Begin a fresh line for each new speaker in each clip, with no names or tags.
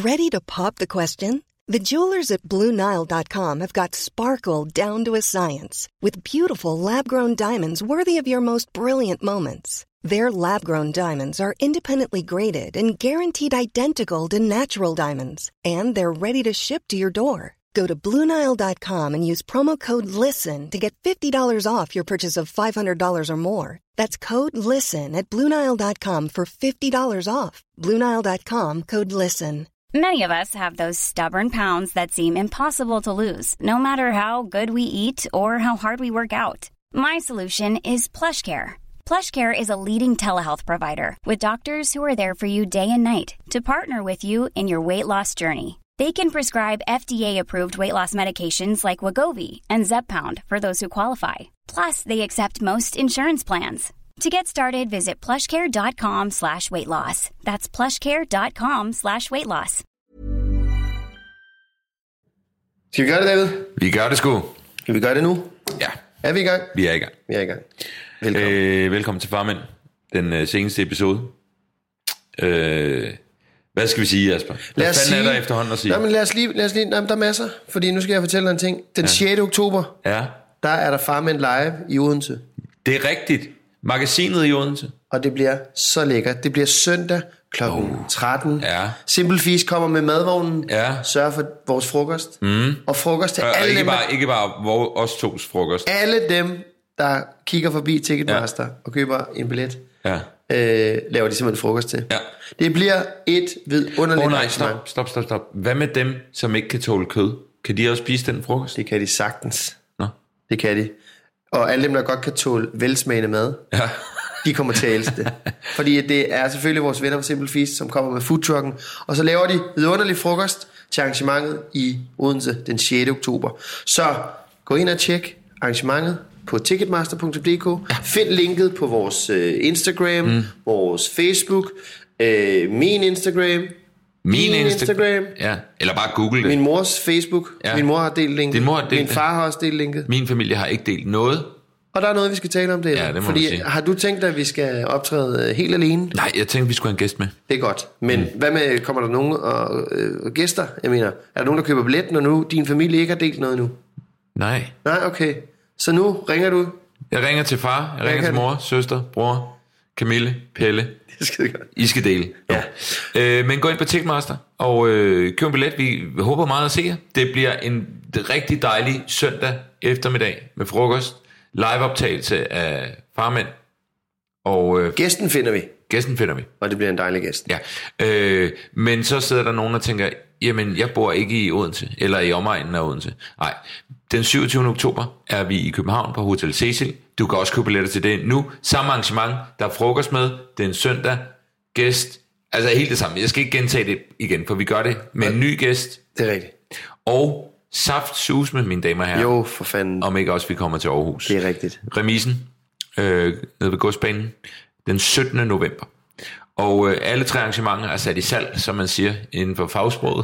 Ready to pop the question? The jewelers at BlueNile.com have got sparkle down to a science with beautiful lab-grown diamonds worthy of your most brilliant moments. Their lab-grown diamonds are independently graded and guaranteed identical to natural diamonds, and they're ready to ship to your door. Go to BlueNile.com and use promo code LISTEN to get $50 off your purchase of $500 or more. That's code LISTEN at BlueNile.com for $50 off. BlueNile.com, code LISTEN.
Many of us have those stubborn pounds that seem impossible to lose, no matter how good we eat or how hard we work out. My solution is PlushCare. PlushCare is a leading telehealth provider with doctors who are there for you day and night to partner with you in your weight loss journey. They can prescribe FDA-approved weight loss medications like Wegovy and Zepbound for those who qualify. Plus, they accept most insurance plans. To get started, visit plushcare.com/weightloss. That's plushcare.com/weightloss.
Skal vi gøre det, David?
Vi gør det sgu.
Skal vi gøre det nu?
Ja.
Er vi i gang?
Vi er i gang.
Vi er i gang. Velkommen.
Velkommen til Farmænd, den seneste episode. Hvad skal vi sige, Jasper? Hvad fanden er der efterhånden at sige?
Nej, men lad os lige der er masser, fordi nu skal jeg fortælle dig en ting. Den 6. oktober, der er der Farmænd live i Odense.
Det er rigtigt. Magasinet i Odense.
Og det bliver så lækkert. Det bliver søndag kl. 13.
Ja.
Simple Feast kommer med madvognen.
Ja.
Sørger for vores frokost. Og frokost til alle
ikke
dem,
ikke bare os tos frokost.
alle dem, der kigger forbi Ticketmaster og køber en billet.
Ja.
Laver de simpelthen frokost til.
Ja.
Det bliver et vidunderligt
arrangement. Stop. Hvad med dem, som ikke kan tåle kød? Kan de også spise den frokost?
Det kan de sagtens.
Nå.
Det kan de. Og alle dem, der godt kan tåle velsmagende mad, de kommer til at elske det. Fordi det er selvfølgelig vores venner på Simple Feast, som kommer med foodtrucken. Og så laver de vidunderlig frokost til arrangementet i Odense den 6. oktober. Så gå ind og tjek arrangementet på ticketmaster.dk. Find linket på vores Instagram, vores Facebook, min Instagram. Min Instagram.
Ja, eller bare google det.
Min mors Facebook.
Ja.
Min mor har delt linket.
Din mor har delt
Min far har også delt linket.
Min familie har ikke delt noget.
Og der er noget, vi skal tale om det.
Ja, det må
fordi
du sige.
har du tænkt dig, at vi skal optræde helt alene?
Nej, jeg tænkte, vi skulle have en gæst med.
Det er godt. Men hvad med, kommer der nogen gæster? Jeg mener, er der nogen, der køber billet, når nu din familie ikke har delt noget nu?
Nej.
Nej, okay. Så nu ringer du?
Jeg ringer til far, jeg ringer til mor, søster, bror, Camille, Pelle.
Det skal godt.
I skal dele.
Ja.
Men gå ind på Ticketmaster og køb en billet. Vi håber meget at se jer. Det bliver en rigtig dejlig søndag eftermiddag med frokost. Live-optagelse af Farmænd. Og
Gæsten finder vi.
Og
det bliver en dejlig gæst.
Ja. Men så sidder der nogen og tænker, jamen jeg bor ikke i Odense, eller i omegnen af Odense. Nej, den 27. oktober er vi i København på Hotel Cecil. Du kan også købe billetter til det nu. Samme arrangement, der er frokost med, det er en søndag, gæst, altså helt det samme. Jeg skal ikke gentage det igen, for vi gør det med en ny gæst.
Det er rigtigt.
Og saftsus med mine damer her.
Jo, for fanden.
Om ikke også vi kommer til Aarhus.
Det er rigtigt.
Remisen, nede ved Godsbanen, den 17. november. Og alle 3 arrangementer er sat i salg, som man siger, inden for fagsproget.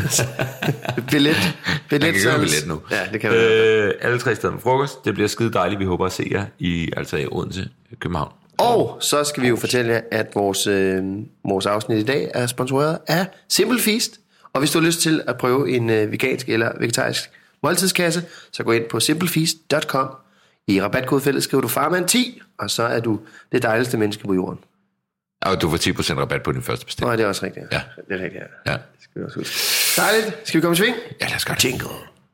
Billet
billet nu.
Ja, det kan være.
Alle 3 steder med frokost. Det bliver skide dejligt. Vi håber at se jer i Odense, København.
Og så skal vi jo fortælle jer, at vores afsnit i dag er sponsoreret af Simple Feast. Og hvis du har lyst til at prøve en vegansk eller vegetarisk måltidskasse, så gå ind på simplefeast.com. I rabatkodefeltet skriver du Farmand10, og så er du det dejligste menneske på jorden.
Og du får 10% rabat på din første bestilling.
Nej, det er også rigtigt.
Ja.
Det er rigtigt,
ja.
Det skal vi også huske. Dejligt. Skal vi komme i sving?
Ja, lad os gøre det.
Jingle.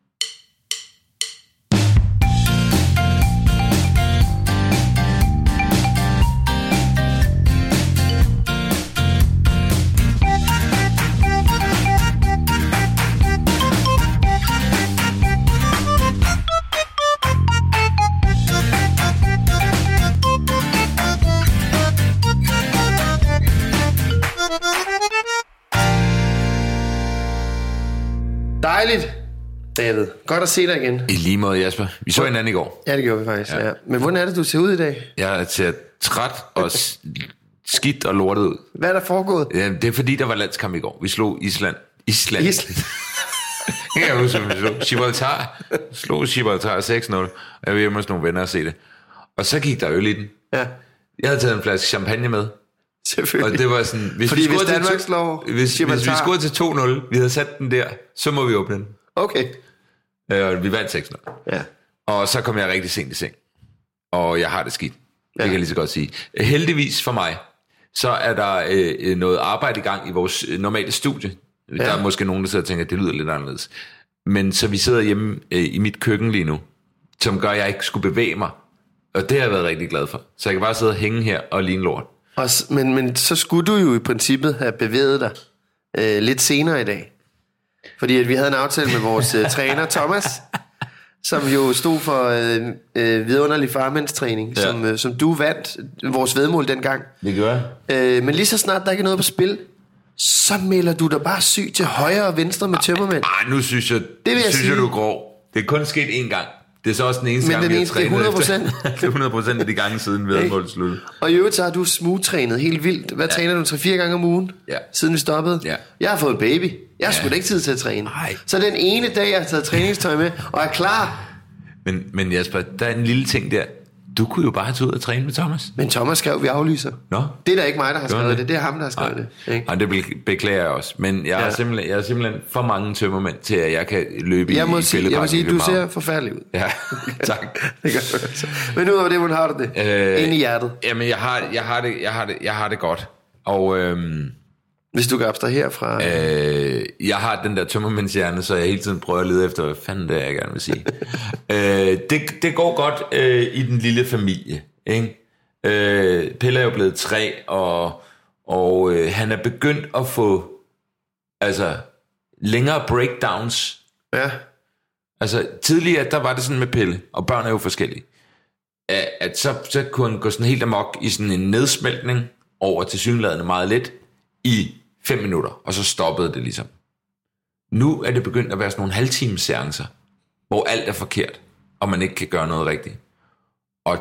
Dejligt, David. Godt at se dig igen.
I lige måde, Jasper. Vi så hinanden i går.
Ja, det gjorde vi faktisk. Ja. Men hvordan er det, du ser ud i dag?
Jeg ser træt og skidt og lortet ud.
Hvad er der foregået?
Ja, det er fordi, der var landskamp i går. Vi slog Island. Jeg husker, vi slog Gibraltar. Slog Gibraltar 6-0. Og jeg var hjemme hos nogle venner og se det. Og så gik der øl i den.
Ja.
Jeg havde taget en flaske champagne med.
Selvfølgelig.
Og det var sådan, hvis
Fordi
vi
hvis
scorede
Danmark
til,
slår
hvis vi scorede til 2-0, vi havde sat den der, så må vi åbne den.
Okay.
Og vi vandt 6-0.
Ja.
Og så kom jeg rigtig sent i seng. Og jeg har det skidt. Det kan jeg lige så godt sige. Heldigvis for mig, så er der noget arbejde i gang i vores normale studie. Ja. Der er måske nogen, der sidder og tænker, at det lyder lidt anderledes. Men så vi sidder hjemme i mit køkken lige nu, som gør, at jeg ikke skulle bevæge mig. Og det har jeg været rigtig glad for. Så jeg kan bare sidde og hænge her og ligne lort.
Men så skulle du jo i princippet have bevæget dig lidt senere i dag. Fordi at vi havde en aftale med vores træner Thomas, som jo stod for vidunderlig farmandstræning, som du vandt vores væddemål dengang.
Det gør jeg.
Men lige så snart der ikke er noget på spil, så melder du dig bare syg til højre og venstre med tømmermænd.
Nu synes jeg, du er grov. Det er kun sket én gang. Det er så også den eneste gang, vi har trænet efter. Det er 100% af de gange siden væddemålet sluttede.
Og i øvrigt så har du smugtrænet helt vildt. Hvad træner du? 3-4 gange om ugen? Ja. Siden vi stoppede? Ja. Jeg har fået en baby. Jeg har sgu da ikke tid til at træne. Nej. Så den ene dag, jeg har taget træningstøj med, og er klar.
Men Jasper, der er en lille ting der. Du kunne jo bare have taget ud og træne med Thomas.
Men Thomas skrev, vi aflyser.
Nå.
Det er da ikke mig, der har skrevet det. Det er ham, der har skrevet det.
Nej, det beklager jeg også. Men jeg er simpelthen for mange tømmermænd til, at jeg kan løbe
jeg må sige, du ser forfærdelig ud.
Ja, tak.
Det gør du altså. Men ud over det, hvordan har du det? Inde i hjertet.
Jamen, jeg har det godt. Og
hvis du kan abstrahere fra...
jeg har den der tømmermændshjerne, så jeg hele tiden prøver at lede efter, hvad fanden det er, jeg gerne vil sige. Det går godt i den lille familie, ikke? Pelle er jo blevet 3, og han er begyndt at få længere breakdowns. Ja. Altså tidligere, der var det sådan med Pelle, og børn er jo forskellige, at så kunne han gå sådan helt amok i sådan en nedsmeltning over tilsyneladende meget let i 5 minutter, og så stoppede det ligesom. Nu er det begyndt at være sådan nogle halvtimes seancer, hvor alt er forkert, og man ikke kan gøre noget rigtigt. Og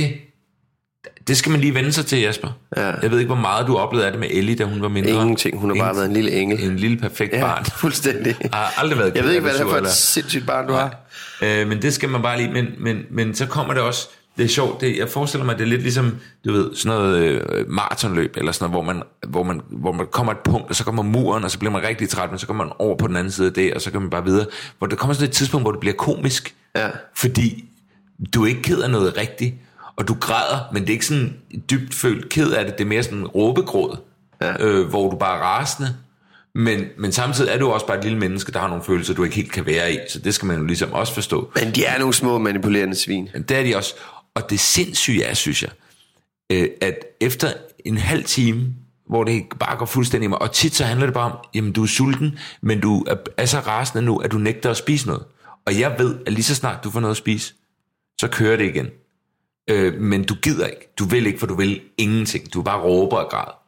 det skal man lige vende sig til, Jasper. Ja. Jeg ved ikke, hvor meget du oplevede af det med Ellie, da hun var mindre.
Ingenting, hun har bare været en lille engel.
En lille perfekt barn.
Fuldstændig.
Jeg har aldrig været.
Jeg ved ikke, hvad det er for et sindssygt barn, du har.
Men det skal man bare lige, men så kommer det også, det er sjovt, jeg forestiller mig, det er lidt ligesom, du ved, sådan noget maratonløb, eller sådan noget, hvor man kommer et punkt, og så kommer muren, og så bliver man rigtig træt, men så kommer man over på den anden side af det, og så kan man bare videre. Hvor der kommer sådan et tidspunkt, hvor det bliver komisk, fordi du er ikke ked af noget rigtigt, og du græder, men det er ikke sådan dybt følt ked af det, det er mere sådan råbegråd, hvor du bare er rasende, men samtidig er du også bare et lille menneske, der har nogle følelser, du ikke helt kan være i, så det skal man jo ligesom også forstå.
Men de er nogle små manipulerende svin.
Det er de også. Og det sindssyge er, synes jeg, at efter en halv time, hvor det bare går fuldstændig i mig, og tit så handler det bare om, jamen du er sulten, men du er så rasende nu, at du nægter at spise noget. Og jeg ved, at lige så snart du får noget at spise, så kører det igen. Men du gider ikke. Du vil ikke, for du vil ingenting. Du bare råber og græder.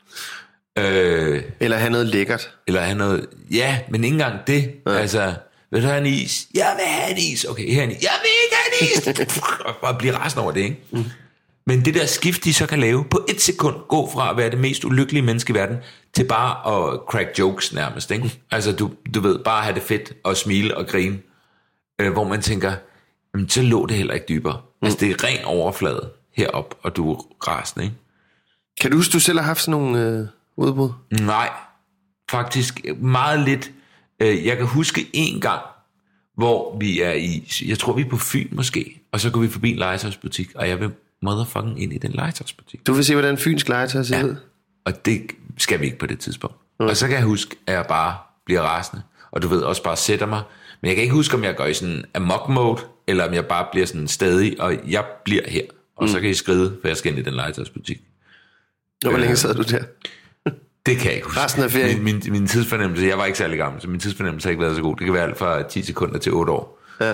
Eller have noget lækkert.
Eller have noget... Ja, men ikke engang det. Ja. Altså, vil du have en is? Jeg vil have en is. Okay, her er en is. Jeg vil ikke have en is. Og bare blive rasende over det, ikke? Mm. Men det der skift, de så kan lave, på 1 sekund gå fra at være det mest ulykkelige menneske i verden, til bare at crack jokes nærmest, ikke? Altså, du ved, bare have det fedt, og smile og grine. Hvor man tænker, så lå det heller ikke dybere. Altså, det er ren overflade herop, og du er rasende, ikke?
Kan du huske, du selv har haft sådan nogle udbrud?
Nej, faktisk meget lidt. Jeg kan huske en gang, hvor vi er jeg tror vi er på Fyn måske, og så går vi forbi en legetøjsbutik, og jeg vil motherfucking ind i den legetøjsbutik.
Du vil se, hvordan fynsk legetøj ser ud?
Og det skal vi ikke på det tidspunkt. Og så kan jeg huske, at jeg bare bliver rasende, og du ved, også bare sætter mig. Men jeg kan ikke huske, om jeg går i sådan amok mode, eller om jeg bare bliver sådan stadig, og jeg bliver her. Og så kan I skride, for jeg skal ind i den legetøjsbutik.
Hvor længe sad du der?
Det kan jeg ikke huske.
Resten af ferien?
Min tidsfornemmelse, jeg var ikke særlig gammel, så min tidsfornemmelse har ikke været så god. Det kan være alt fra 10 sekunder til 8 år. Ja.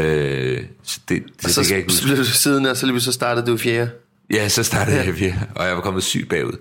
Så det kan jeg ikke huske. Så blev du siden, og så startede du i 4.
Ja, så startede jeg i 4, og jeg var kommet syg bagud.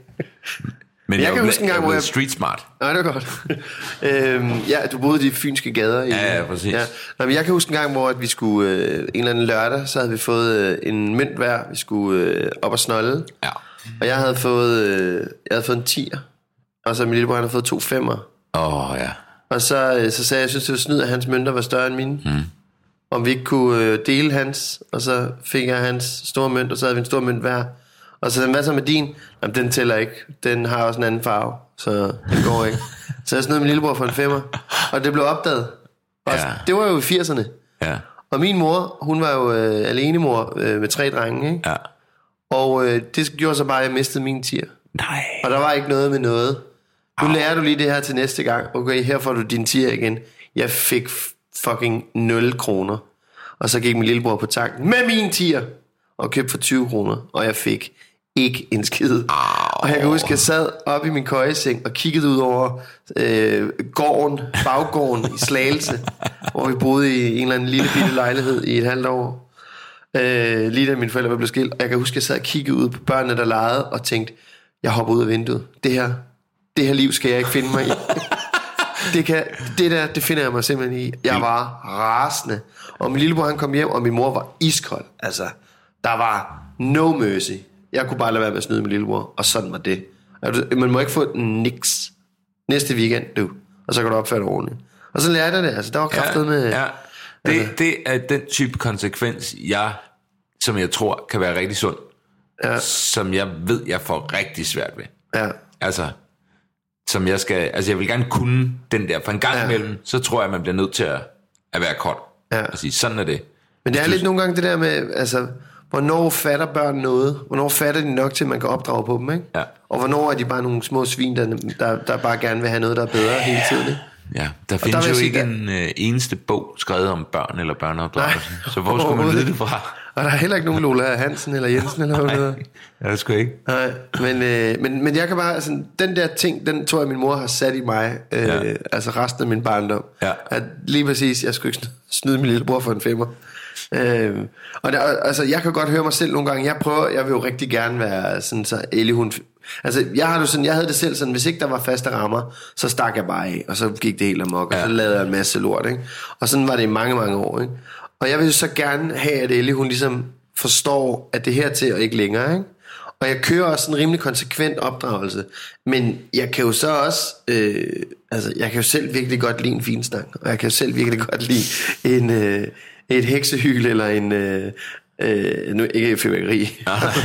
Men jeg kan huske en gang, hvor jeg street smart.
Nej, det var godt. Ja, du boede i de fynske gader.
Ja, præcis. Ja.
Nå, men jeg kan huske en gang, hvor at vi skulle en eller anden lørdag, så havde vi fået en mønt hver. Vi skulle op og snolde. Ja. Og jeg havde fået en 10'er, og så min lillebror havde fået 2 5'er.
Ja.
Og så sagde jeg, jeg synes det var snyd, at hans mønter var større end mine. Om vi ikke kunne dele hans, og så fik jeg hans store mønt, og så havde vi en stor mønt hver. Og så hvad så med din? Jamen, den tæller ikke. Den har også en anden farve, så den går ikke. Så jeg snød min lillebror for en 5'er, og det blev opdaget. Og det var jo i 80'erne. Ja. Og min mor, hun var jo alenemor med 3 drenge, ikke? Ja. Og det gjorde så bare, at jeg mistede min 10'er.
Nej.
Og der var ikke noget med noget. Nu lærer du lige det her til næste gang. Okay, her får du din 10'er igen. Jeg fik fucking 0 kroner. Og så gik min lillebror på tanken med min 10'er og købte for 20 kroner. Og jeg fik ikke en skid. Og jeg kan huske, at jeg sad oppe i min køjeseng og kiggede ud over baggården i Slagelse, hvor vi boede i en eller anden lille bitte lejlighed i et halvt år. Lige da mine forældre blev skilt. Og jeg kan huske, at jeg sad og kiggede ud på børnene, der legede, og tænkte, jeg hopper ud af vinduet. Det her liv skal jeg ikke finde mig i. Det finder jeg mig simpelthen i. Jeg var rasende. Og min lillebror, han kom hjem, og min mor var iskold. Altså, der var no mercy. Jeg kunne bare lade være med at snyde min lillebror, og sådan var det. Man må ikke få niks næste weekend, du. Og så kan du opføre dig ordentligt. Og så lærte jeg det. Altså, der var kraftet med... Ja.
Det er den type konsekvens, som jeg tror kan være rigtig sund. Ja. Som jeg ved, jeg får rigtig svært ved. Ja. Altså, som jeg skal... Altså, jeg vil gerne kunne den der. For en gang imellem, så tror jeg, man bliver nødt til at være kold. Ja. Og sige, sådan er det.
Men det er lidt nogle gange det der med... Altså, hvornår fatter børn noget? Hvornår fatter de nok til, at man kan opdrage på dem, ikke? Ja. Og hvornår er de bare nogle små svin, der bare gerne vil have noget, der er bedre hele tiden, ikke?
Ja, der findes jo ikke en eneste bog skrevet om børn eller børneopdragelse. Så hvor skulle man vide det fra?
Og der er heller ikke nogen Lola Hansen eller Jensen eller noget.
Nej, det sgu ikke.
Nej, men jeg kan bare... Altså, den der ting, den tror jeg, min mor har sat i mig. Altså resten af min barndom. Ja. At lige præcis, jeg skulle ikke snyde min lillebror for en 5'er. Og altså, jeg kan godt høre mig selv nogle gange. Jeg vil jo rigtig gerne være sådan så Ellie, hun... Altså, jeg havde det selv sådan, hvis ikke der var faste rammer, så stak jeg bare af, og så gik det helt amok, og så lavede jeg en masse lort, ikke? Og sådan var det i mange, mange år, ikke? Og jeg vil jo så gerne have, at Ellie, hun ligesom forstår, at det her til og ikke længere, ikke? Og jeg kører også en rimelig konsekvent opdragelse, men jeg kan jo så også, altså, jeg kan jo selv virkelig godt lide en finstang, og jeg kan jo selv virkelig godt lide et heksehyl, eller en... nu ikke fyrværkeri,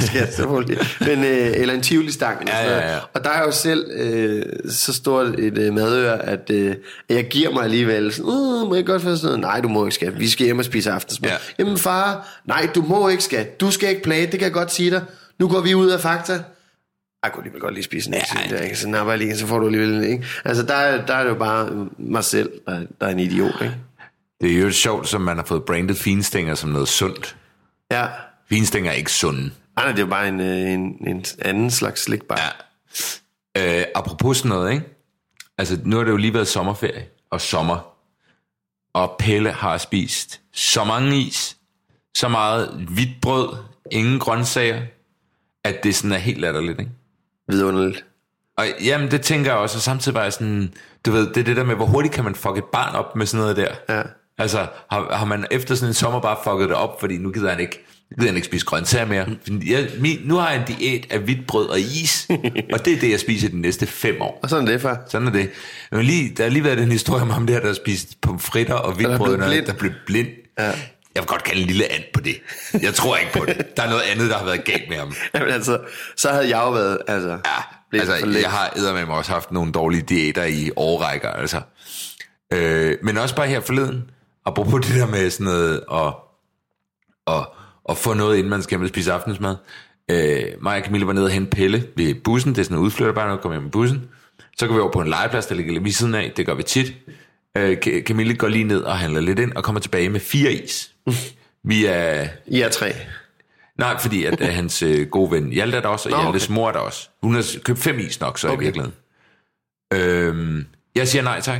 men eller en tivoli-stang. Ja. Og der er jo selv så stort et madøre, at jeg giver mig alligevel sådan, må jeg godt få sådan noget? Nej, du må ikke, skat. Vi skal hjem og spise aftensmad. Ja. Jamen far, nej, du må ikke, skat. Du skal ikke plage, det kan jeg godt sige dig. Nu går vi ud af Fakta. Jeg kunne alligevel godt lige spise en der, ikke? Så napper lige, så får du alligevel, ikke? Altså der er det jo bare mig selv, der er en idiot, ikke?
Det er jo sjovt, som man har fået brandet finstænger som noget sundt.
Ja.
Finstænger er ikke sunde.
Nej, det er jo bare en anden slags slikbar.
Ja. Apropos sådan noget, ikke? Altså, nu har det jo lige været sommerferie og sommer. Og Pelle har spist så mange is, så meget hvidt brød, ingen grøntsager, at det sådan er helt latterligt, ikke?
Vidunderligt.
Og jamen, det tænker jeg også, og samtidig var jeg sådan, du ved, det er det der med, hvor hurtigt kan man fuck et barn op med sådan noget der. Ja. Altså, har man efter sådan en sommer bare fucket det op, fordi nu gider han ikke spise grøntsager mere. Nu har jeg en diæt af hvidt brød og is, og det er det, jeg spiser de næste 5 år.
Og sådan er det, far.
Sådan er det. Men der har lige været den historie om ham der har spist pomfritter og hvidt brød, der blev blind. Ja. Jeg vil godt kalde en lille and på det. Jeg tror ikke på det. Der er noget andet, der har været galt med ham.
Jamen altså, så havde jeg jo været...
jeg har eddermame også haft nogle dårlige diæter i årrækker, altså. Men også bare her forleden, apropos det der med sådan noget, og få noget, inden man skal hjem og spise aftensmad. Mig og Camille var nede og hente Pelle ved bussen. Det er sådan en udflytterbar, når vi kommer hjem med bussen. Så går vi over på en legeplads, der ligger lige ved siden af. Det gør vi tit. Camille går lige ned og handler lidt ind, og kommer tilbage med 4 is. I
er 3.
Nej, fordi at hans gode ven Hjalte er der også, og Hjaltes mor er der også. Hun har købt 5 is nok, så i virkeligheden. Jeg siger nej tak.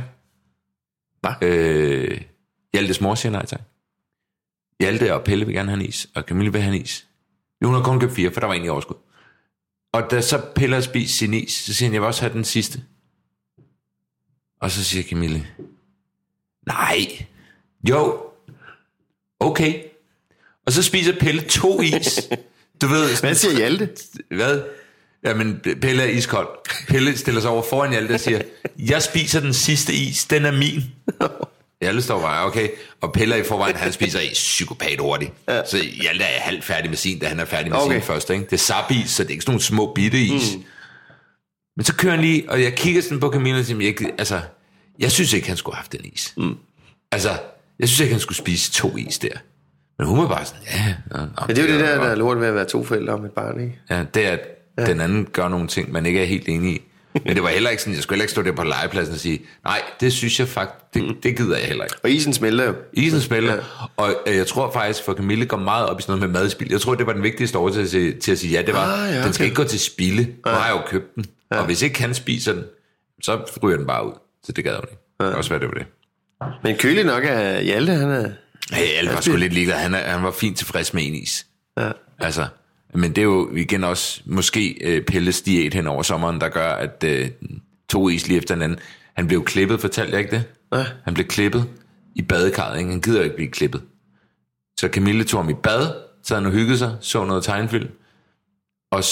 Hvad?
Hjaltes mor siger nej tak. Hjalte og Pelle vil gerne have en is, og Camille vil have en is. Hun har kun købt 4, for der var egentlig overskud. Og da så Pelle har spist sin is, så siger han, jeg vil også have den sidste. Og så siger Camille, nej, jo, okay. Og så spiser Pelle 2 is. Du ved,
hvad siger Hjalte?
Hvad? Jamen, Pelle er iskold. Pelle stiller sig over foran Hjalte og siger, jeg spiser den sidste is, den er min. Hjalte står bare, okay. Og Pelle i forvejen, han spiser psykopat hurtigt. Ja. Så Hjalte er halvt færdig med sin, da han er færdig med sin først. Ikke? Det er sapis, så det er ikke sådan nogle små bitte is. Men så kører han lige, og jeg kigger sådan på Camilla og siger, jeg synes ikke, han skulle have haft den is. Altså, jeg synes ikke, han skulle spise 2 is der. Men hun var bare sådan,
Men det er jo det der er lort ved at være 2 forældre om et barn, ikke?
Ja, det er, at den anden gør nogle ting, man ikke er helt enig i. Men det var heller ikke sådan, jeg skulle heller ikke stå der på legepladsen og sige, nej, det synes jeg faktisk, det gider jeg heller ikke.
Og isen smelter jo.
Isen smelter, og jeg tror faktisk, for Camille går meget op i sådan noget med madspil. Jeg tror, det var den vigtigste årsag til at sige, det var, den skal ikke gå til spilde. Nu har jeg jo købt den. Ja. Og hvis ikke han spiser den, så ryger den bare ud. Så det gad hun ikke. Det kan også være, det var det.
Men kølig nok er Hjalte, han er...
Hjalte var sgu lidt ligeglad. Han var fint tilfreds med en is. Ja. Altså... Men det er jo igen også måske Pelles diæt hen over sommeren, der gør, at 2 is lige efter hinanden. Han blev klippet, fortalte jeg ikke det? Ja. Han blev klippet i badekarret, ikke? Han gider ikke blive klippet. Så Camille tog ham i bad, så han og hyggede sig, så noget tegnefilm. Og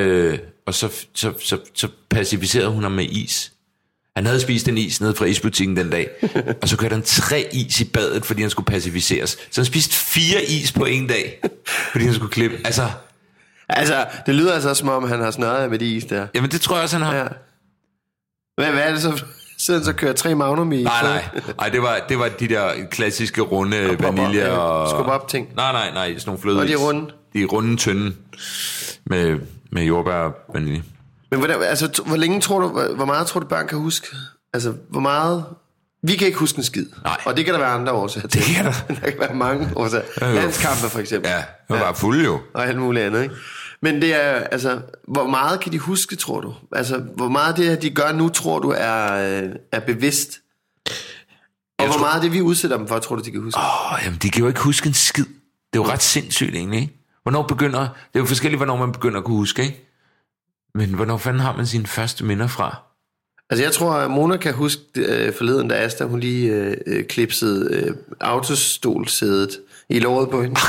så pacificerede hun ham med is. Han havde spist en is nede fra isbutikken den dag, og så kørte han 3 is i badet, fordi han skulle pacificeres. Så han spiste 4 is på en dag, fordi han skulle klippe. Altså,
det lyder altså som om, han har snørret med de is der.
Jamen, det tror jeg også, han har. Ja.
Hvad er det så? Siden så kører 3 Magnum i?
Nej, det var de der klassiske runde vanilje og...
Skub op ting?
Nej, sådan nogle flødeis.
Og de er runde?
De er runde, tynde med jordbær og vanilje.
Men hvor meget tror du børn kan huske? Altså, hvor meget... Vi kan ikke huske en skid. Nej. Og det kan der være andre årsager til.
Det kan der.
Der kan være mange årsager. Landskampe for eksempel.
Ja, det var bare fulde jo. Og
alt muligt andet, ikke? Men det er, altså, hvor meget kan de huske, tror du? Altså, hvor meget det, de gør nu, tror du, er bevidst? Og hvor meget det, vi udsætter dem for, tror du, de kan huske?
Jamen, de kan jo ikke huske en skid. Det er jo ret sindssygt egentlig, ikke? Det er jo forskelligt, hvornår man begynder at kunne huske, ikke? Men hvornår fanden har man sine første minder fra?
Altså, jeg tror, at Mona kan huske forleden, da Asta, hun lige klipsede autostolsædet i låret på hende.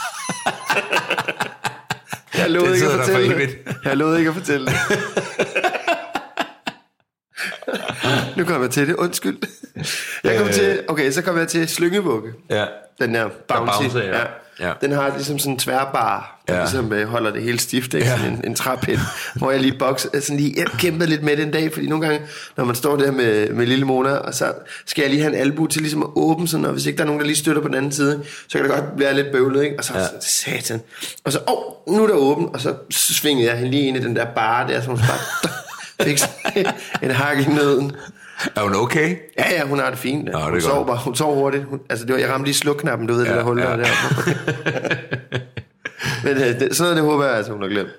Jeg lovede ikke at fortælle det. Jeg lovede ikke at fortælle det. Nu kommer jeg til det. Undskyld. Så kommer jeg til slyngebukke. Ja. Den der bouncy. Ja. Den har ligesom sådan en tværbar, der ligesom holder det helt stift, ikke? Sådan en træpind, hvor jeg lige kæmpede lidt med den dag, fordi nogle gange, når man står der med lille Mona, og så skal jeg lige have en albu til ligesom at åbne sådan, og hvis ikke der er nogen, der lige støtter på den anden side, så kan det godt være lidt bøvlet, ikke? Og så satan. Og så, nu er der åben, og så svingede jeg hende lige ind i den der bar der, så hun bare fik en hak i nøden.
Er hun okay?
Ja, hun har det fint. Ja. Hun sov hurtigt. Jeg ramte lige slukknappen, du ved, det der hul der. Men sådan noget, det håber jeg, altså, hun har glemt.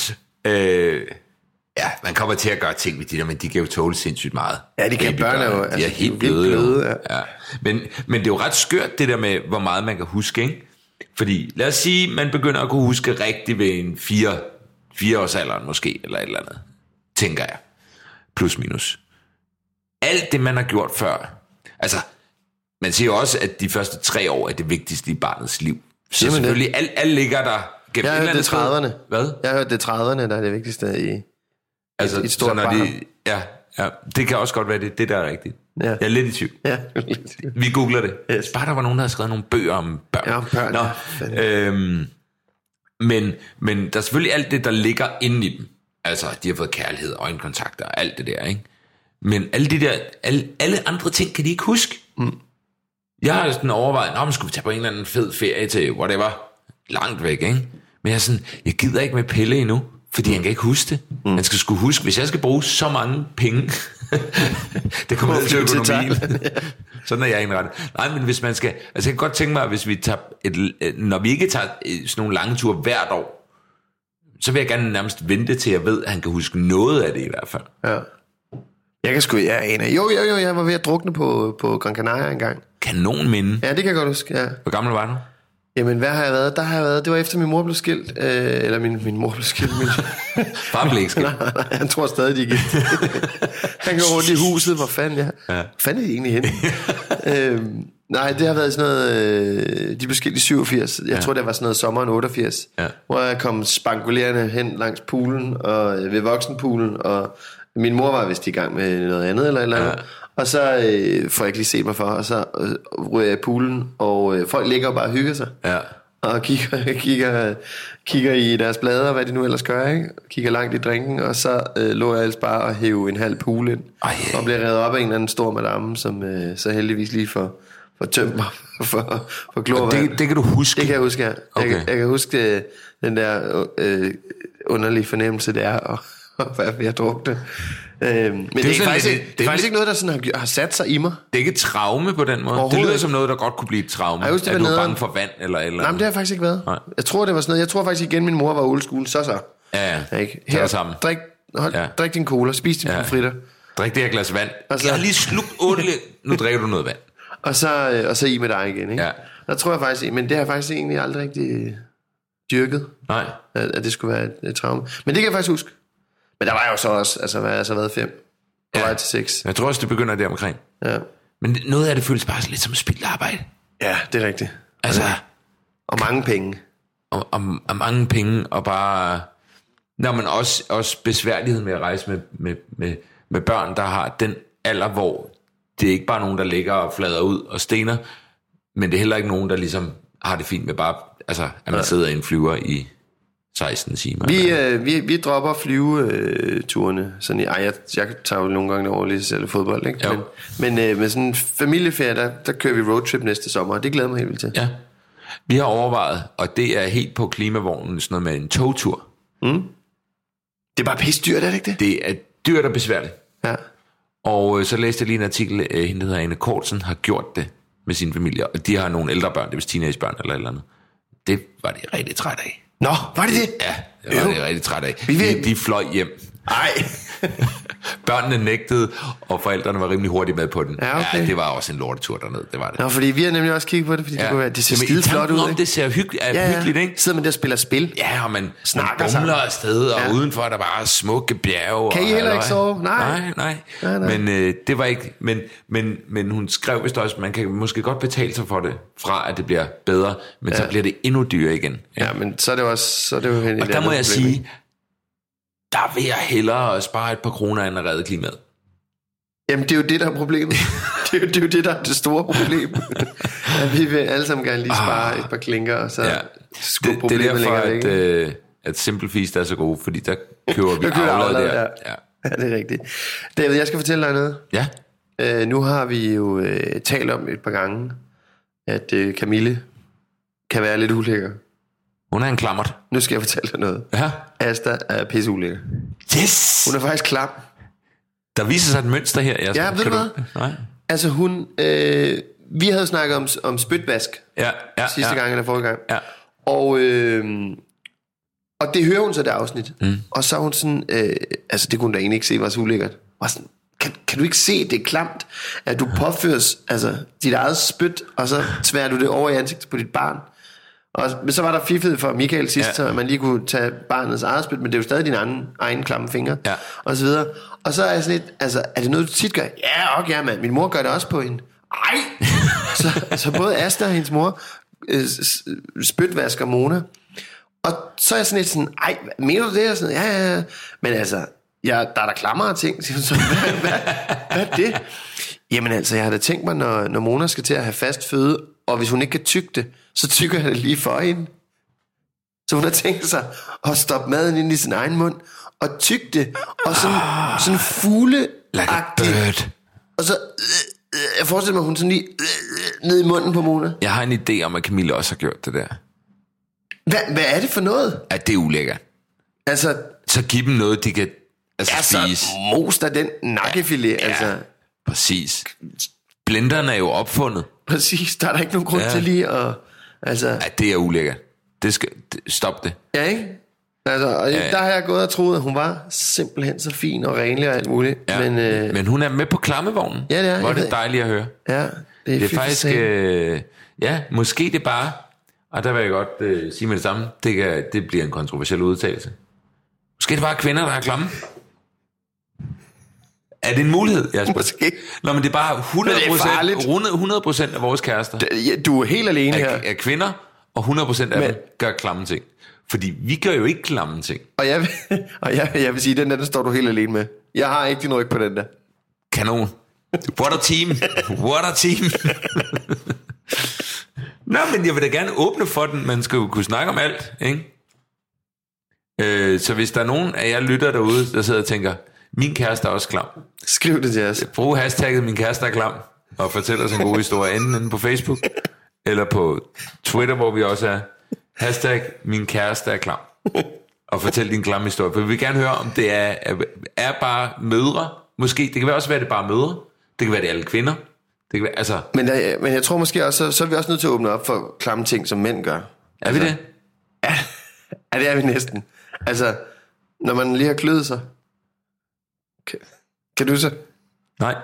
Man kommer til at gøre ting med de der, men de kan jo tåle sindssygt meget.
Ja, de kan børn jo.
De er helt bløde. Ja. Men det er jo ret skørt, det der med, hvor meget man kan huske, ikke? Fordi, lad os sige, man begynder at kunne huske rigtigt ved en 4-årsalderen måske, eller et eller andet. Tænker jeg. Plus minus. Alt det, man har gjort før. Altså, man siger jo også, at de første 3 år er det vigtigste i barnets liv. Så jamen selvfølgelig, alt ligger der gennem.
Jeg har hørt det 30'erne.
Hvad?
Jeg har hørt det 30'erne, der er det vigtigste i et stort barn.
Ja, det kan også godt være det der er rigtigt. Ja. Jeg er lidt i tvivl. Ja. Vi googler det. Yes. Bare der var nogen, der havde skrevet nogle bøger om børn.
Ja, om børn.
Men der er selvfølgelig alt det, der ligger inde i dem. Altså, de har fået kærlighed, øjenkontakter og alt det der, ikke? Men alle andre ting kan de ikke huske. Jeg har sådan overvejet, man skulle tage på en eller anden fed ferie til whatever, langt væk, ikke? Men jeg gider ikke med Pelle endnu, fordi han kan ikke huske det. Han skal sgu huske, hvis jeg skal bruge så mange penge, det kommer ned til økonomien. Sådan er jeg indrettet. Nej, men hvis man skal, altså jeg kan godt tænke mig, hvis vi tager når vi ikke tager sådan nogle lange ture hvert år, så vil jeg gerne nærmest vente til, jeg ved, at han kan huske noget af det i hvert fald. Ja.
Jeg kan sgu, jeg var ved at drukne på Gran Canaria engang.
Kanon minde.
Ja, det kan jeg godt huske, ja.
Hvor gammel var du?
Jamen, hvad har jeg været? Der har jeg været, det var efter min mor blev skilt. Eller min mor blev skilt.
Far blev ikke skilt.
Nej, han tror stadig, de gik. Han går rundt i huset, hvor fanden jeg... Ja. Fanden er de egentlig henne? Nej, det har været sådan noget... de blev skilt i 87. Jeg tror, det var sådan noget sommeren 88. Ja. Hvor jeg kom spangulerende hen langs poolen, og ved voksenpoolen, og Min mor var vist i gang med noget andet eller andet. Ja. Og så får jeg ikke lige set mig for, og så ryger jeg i poolen, og folk ligger og bare og hygger sig. Ja. Og kigger i deres blader, hvad de nu ellers gør, ikke? Kigger langt i drinken, og så lå jeg altså bare og hæve en halv pool ind. Og bliver revet op af en eller anden stor madame, som så heldigvis lige får tømt mig for klorvand.
Det kan du huske?
Det kan jeg huske, ja. Okay. Jeg kan huske den der underlige fornemmelse, det er, og hvad jeg drukte. Men det er faktisk ikke noget, der sådan har sat sig i mig.
Det er ikke et traume på den måde. Det lyder som noget, der godt kunne blive et traume.
At du
er bange for vand eller
Nej, men det har faktisk ikke været. Nej. Jeg tror, det var sådan noget. Jeg tror faktisk igen, min mor var old school. Så.
Ja.
Ikke? Her, sammen. Drik din cola, spis din pomfritter.
Drik det her glas vand. Jeg har lige slugt 8 nu drikker du noget vand.
Og så i med dig igen, ikke? Ja. Der tror jeg faktisk, men det har jeg faktisk egentlig aldrig rigtig dyrket. Nej. At det skulle være et traume. Men det kan jeg faktisk huske. Men der var jo så også, altså hvad har jeg så været 5? På vej til 6.
Jeg tror også, det begynder der omkring. Ja. Men noget af det føles bare lidt som spildt arbejde.
Ja, det er rigtigt. Altså, og mange penge.
Og mange penge, og bare... Nå, men også besværlighed med at rejse med børn, der har den alder, hvor det er ikke bare nogen, der ligger og flader ud og stener, men det er heller ikke nogen, der ligesom har det fint med bare... Altså, at man sidder i en flyver i 16 timer.
Vi dropper flyveturene. Sådan jeg tager jo nogle gange over lige selv fodbold, ikke? Men med sådan en familieferie, der kører vi roadtrip næste sommer, og det glæder mig helt vildt til. Ja.
Vi har overvejet, og det er helt på klimavognen, sådan noget med en togtur.
Mm. Det er bare pisse dyrt, er det ikke det?
Det er dyrt og besværligt. Ja. Og så læste jeg lige en artikel, hende der hedder Anne Kortsen, har gjort det med sin familie, og de har nogle ældre børn, det er vist teenagebørn eller et eller andet. Det var de rigtig træt af.
Nå, var det det?
Ja, det var de rigtig træt af. De fløj hjem.
Ej.
Børnene nægtede, og forældrene var rimelig hurtigt med på den.
Ja, okay.
Ja, det var også en lortetur derned, det var det.
Nå, fordi vi har nemlig også kigget på det, fordi det ser skide flot ud, ikke?
Det ser hyggeligt, ikke?
Sidder man der og spiller spil.
Ja, og man bumler afsted, og udenfor er der bare smukke bjerge.
Kan I heller ikke sove?
Nej. Men det var ikke... Men hun skrev vist også, man kan måske godt betale sig for det, fra at det bliver bedre, men så bliver det endnu dyrere igen.
Ja, men så er det også... Og
der må jeg sige... Der vil jeg hellere spare et par kroner end at redde klimaet.
Jamen, det er jo det, der er problemet. det er jo det, der er det store problem. At vi vil alle sammen gerne lige spare et par klinker, og så skulle problemet længere væk.
Det er derfor, at Simple Feast er så gode, fordi der køber vi afladet der.
Ja, det er rigtigt. David, jeg skal fortælle dig noget. Ja. Nu har vi jo talt om et par gange, at Camille kan være lidt ulækker.
Hun er en klammert.
Nu skal jeg fortælle dig noget. Ja. Asta er pisseulækker.
Yes!
Hun er faktisk klam.
Der viser sig et mønster her.
Ja, ved du hvad? Nej. Altså hun... vi havde snakket om spytvask sidste gang eller forrige gang. Ja. Og det hører hun så det afsnit. Og så er hun sådan... altså det kunne hun da egentlig ikke se, var så ulækkert. Og sådan, kan du ikke se, det er klamt, at du påføres dit eget spyt, og så tværer du det over i ansigtet på dit barn. Men så var der fiffet for Michael sidst, så man lige kunne tage barnets eget spyt, men det er jo stadig din egen klamme finger, og så videre. Og så er jeg sådan lidt, altså, er det noget, du tit gør? Ja, mand. Min mor gør det også på hende. Ej! så både Asta og hendes mor spytvasker Mona. Og så er jeg sådan lidt sådan, ej, mener du det? Og sådan, ja. Men altså, der er der klammere ting. Så, hvad er det? Jamen altså, jeg har da tænkt mig, når Mona skal til at have fast føde, og hvis hun ikke kan tygge det, så tykker jeg det lige for hende. Så hun har tænkt sig at stoppe maden ind i sin egen mund, og tygge det, og sådan fugleagtigt. Og så, jeg forestiller mig, hun sådan lige ned i munden på Mona.
Jeg har en idé om, at Camille også har gjort det der.
Hvad er det for noget?
At det er ulækkert.
Altså...
Så giv dem noget, de kan spise.
Mos der den nakkefilet, altså...
Præcis. Blenderen er jo opfundet.
Præcis, der er der ikke nogen grund til lige at... Altså...
Ja, det er ulækkert. Stop det.
Ja, ikke? Altså, og der har jeg gået og troet, at hun var simpelthen så fin og renlig og alt muligt.
Ja. Men hun er med på klammevognen.
Ja, det er.
Hvor er det dejligt at høre.
Ja,
det er faktisk... måske det bare... Og der vil jeg godt sige med det samme. Det bliver en kontroversiel udtalelse. Måske det bare kvinder, der er klamme. Er det en mulighed?
Måske.
Nå, men det er bare 100% af vores kærester.
Du er helt alene her.
Er kvinder, og 100% af dem gør klamme ting. Fordi vi gør jo ikke klamme ting.
Og jeg vil sige, den der står du helt alene med. Jeg har ikke din ryg på den der.
Kanon. What a team. What a team. Nå, men jeg vil da gerne åbne for den. Man skal jo kunne snakke om alt, ikke? Så hvis der er nogen af jer lytter derude, der sidder og tænker, min kæreste er også klam.
Skriv det til os.
Brug hashtagget min kæreste er klam, og fortæl os en god historie, enten på Facebook, eller på Twitter, hvor vi også er. Hashtag min kæreste er klam. Og fortæl din klamme historie. For vi vil gerne høre, om det er bare mødre. Måske, det kan også være, det er bare mødre. Det kan være, det er alle kvinder. Det kan være, altså.
Men jeg tror måske også, så er vi også nødt til at åbne op for klamme ting, som mænd gør.
Er vi det?
Ja, det er vi næsten. Altså, når man lige har kløet sig. Kan du så?
Nej.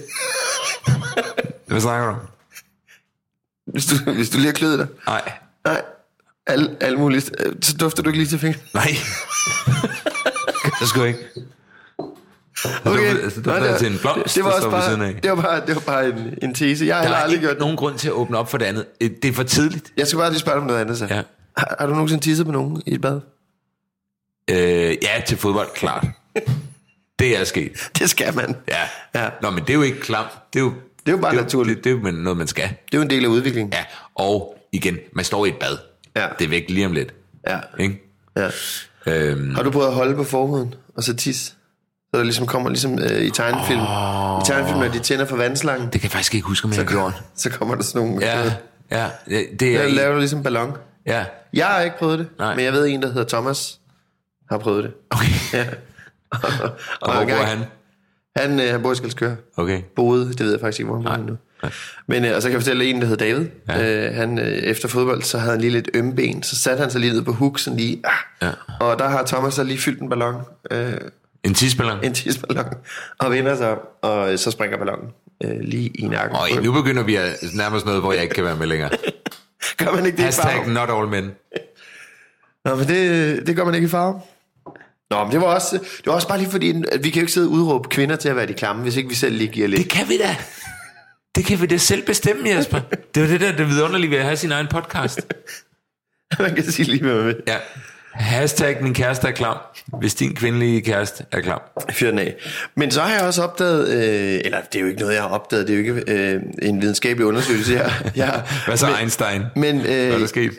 Hvad snakker du om?
Hvis du lige har kløet dig?
Nej.
Alle mulige. Så dufter du ikke lige til fingeren?
Nej. Det skulle ikke.
Okay.
Så dufter jeg til en blomst,
det var
der
også
står ved siden af.
Det var bare en tese. Jeg har aldrig gjort
nogen grund til at åbne op for det andet. Det er for tidligt.
Jeg skal bare lige spørge om noget andet så.
Ja.
Har du nogensinde tisset på nogen i et bad?
Ja, til fodbold, klart. Det er sket.
Det skal man.
Ja. Nå, men det er jo ikke klamt. Det er jo
bare naturligt.
Det er jo noget, man skal.
Det er jo en del af udviklingen.
Ja, og igen, man står i et bad.
Ja.
Det er væk lige om lidt.
Ja.
Ikke?
Ja. Har du prøvet at holde på forhuden og så tisse? Så der ligesom kommer ligesom i tegnefilm. I tegnefilm, når de tænder for vandslangen.
Det kan jeg faktisk ikke huske, om jeg har gjort.
Så kommer der sådan nogle...
Ja.
Det laver du ligesom en ballon.
Ja.
Jeg har ikke prøvet det.
Nej.
Men jeg ved en, der hedder Thomas, har prøvet det.
Okay.
Ja.
og hvor bor han?
Han bor i Skelskør.
Okay.
Boede, det ved jeg faktisk ikke, hvor han bor nu. Men og så kan jeg fortælle en, der hedder David. Ja. Han efter fodbold, så havde han lige lidt ømme ben. Så satte han sig lige ned på hook, sådan lige. Ja. Og der har Thomas så lige fyldt en ballon.
En tidsballon?
En tidsballon. Og vender sig op, og så springer ballonen lige i nakken.
Og nu begynder vi at nærmest noget, hvor jeg ikke kan være med længere.
Gør man ikke det
Hashtag
i farve?
not all men.
Nå, men det gør man ikke i farve. Nå, men det var også bare lige fordi, at vi kan jo ikke sidde og udråbe kvinder til at være de klamme, hvis ikke vi selv lige giver lidt.
Det kan vi da. Det kan vi da selv bestemme, Jesper. Det var det vidunderlige ved at have sin egen podcast.
Man kan sige lige, hvad man vil.
Ja. Hashtag min kæreste er klam, hvis din kvindelige kæreste er klam.
Fyr den af. Men så har jeg også opdaget, eller det er jo ikke noget, jeg har opdaget, det er jo ikke en videnskabelig undersøgelse her.
Hvad så Einstein?
Men
hvad er der sket?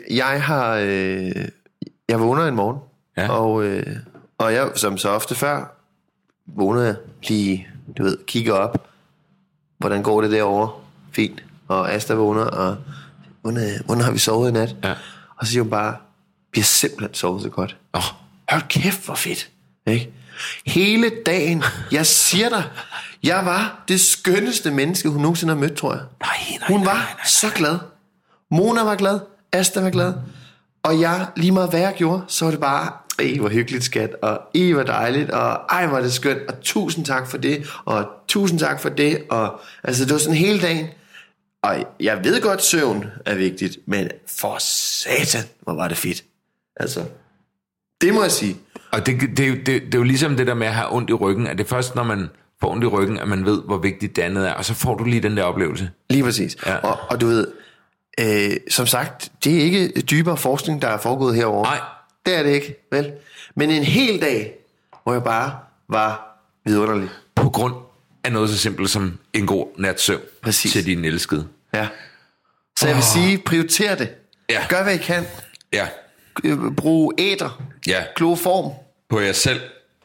Jeg vågner en morgen,
ja.
og jeg, som så ofte før, vågner jeg lige, du ved, kigger op, hvordan går det derovre? Fint. Og Asta vågner, og hvordan har vi sovet i nat?
Ja.
Og så siger hun bare, vi har simpelthen sovet så godt. Hold kæft, hvor fedt. Ikke? Hele dagen, jeg siger dig, jeg var det skønneste menneske, hun nogensinde har mødt, tror jeg. Hun var så glad. Mona var glad, Asta var glad. Og jeg, lige meget hvad jeg gjorde, så var det bare, hvor hyggeligt skat, og hvor dejligt, og ej hvor det skønt, og tusind tak for det, og tusind tak for det, og altså det var sådan hele dagen. Og jeg ved godt, søvn er vigtigt, men for satan, hvor var det fedt. Altså, det må jeg sige. Og
det er jo ligesom det der med at have ondt i ryggen, at det er først, når man får ondt i ryggen, at man ved, hvor vigtigt det andet er, og så får du lige den der oplevelse.
Lige præcis. Ja. Og du ved, som sagt, det er ikke dybere forskning, der er foregået herovre.
Nej.
Det er det ikke, vel? Men en hel dag, hvor jeg bare var vidunderlig.
På grund af noget så simpelt som en god nats søvn.
Præcis.
Til din elskede.
Ja. Så jeg vil sige, prioriter det.
Ja.
Gør hvad I kan.
Ja.
Brug æter.
Ja.
Kloform.
På jer selv.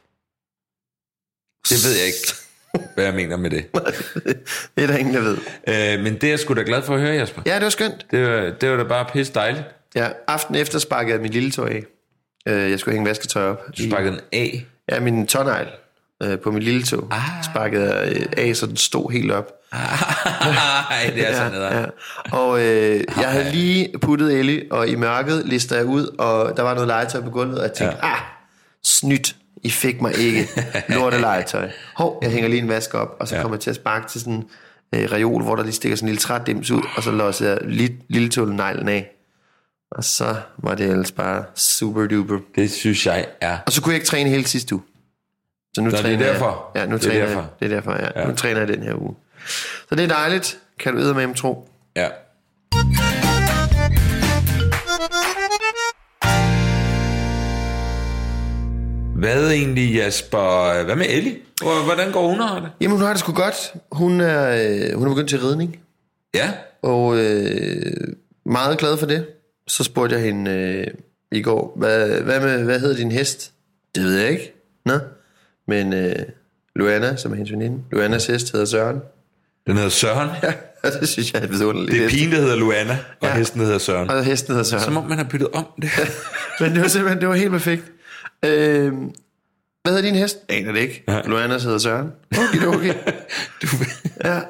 Det ved jeg ikke, hvad jeg mener med det.
Det er der ingen, der ved.
Men det er jeg sgu da glad for at høre, Jesper.
Ja, det var skønt.
Det var da bare pisse dejligt.
Ja, aften efter sparkede jeg min lille tøj af. Jeg skulle hænge vasketøj op.
Du sparkede den af?
Ja, min tånegl på min lille tog. Sparkede af, så den stod helt op.
Ej, det er sådan noget.
Ja. Og jeg havde lige puttet Ellie, og i mørket lister jeg ud, og der var noget legetøj på gulvet, og jeg tænkte, snydt, I fik mig ikke lorte legetøj. Jeg hænger lige en vask op, og så kommer jeg til at sparke til sådan en reol, hvor der lige stikker sådan en lille trædims ud, og så låser jeg lille tålen af. Og så var det ellers bare super duper.
Det synes jeg er.
Og så kunne jeg ikke træne hele sidste uge. Så nu træner
det er derfor.
Jeg. Ja, nu
det er
træner
derfor.
jeg. Det er derfor, ja. Nu træner jeg den her uge. Så det er dejligt. Kan du eddermame tro.
Ja. Hvad egentlig, Jasper? Hvad med Ellie? Hvordan går hun her det?
Jamen, hun har det sgu godt. Hun er begyndt til ridning.
Ja.
Og meget glad for det. Så spurgte jeg hende i går, hvad hedder din hest? Det ved jeg ikke. Nå. Men Luana, som er hendes veninde, Luanas hest hedder Søren. Den
hedder Søren?
Ja, og det synes jeg er vidunderligt.
Det er pigen, der hedder Luana, og hesten hedder Søren.
Og hesten hedder Søren.
Som om man har byttet om det.
Men det var simpelthen, det var helt perfekt. Hvad hedder din hest? Aner det ikke. Ja. Luanas hedder Søren. Okay. Ja.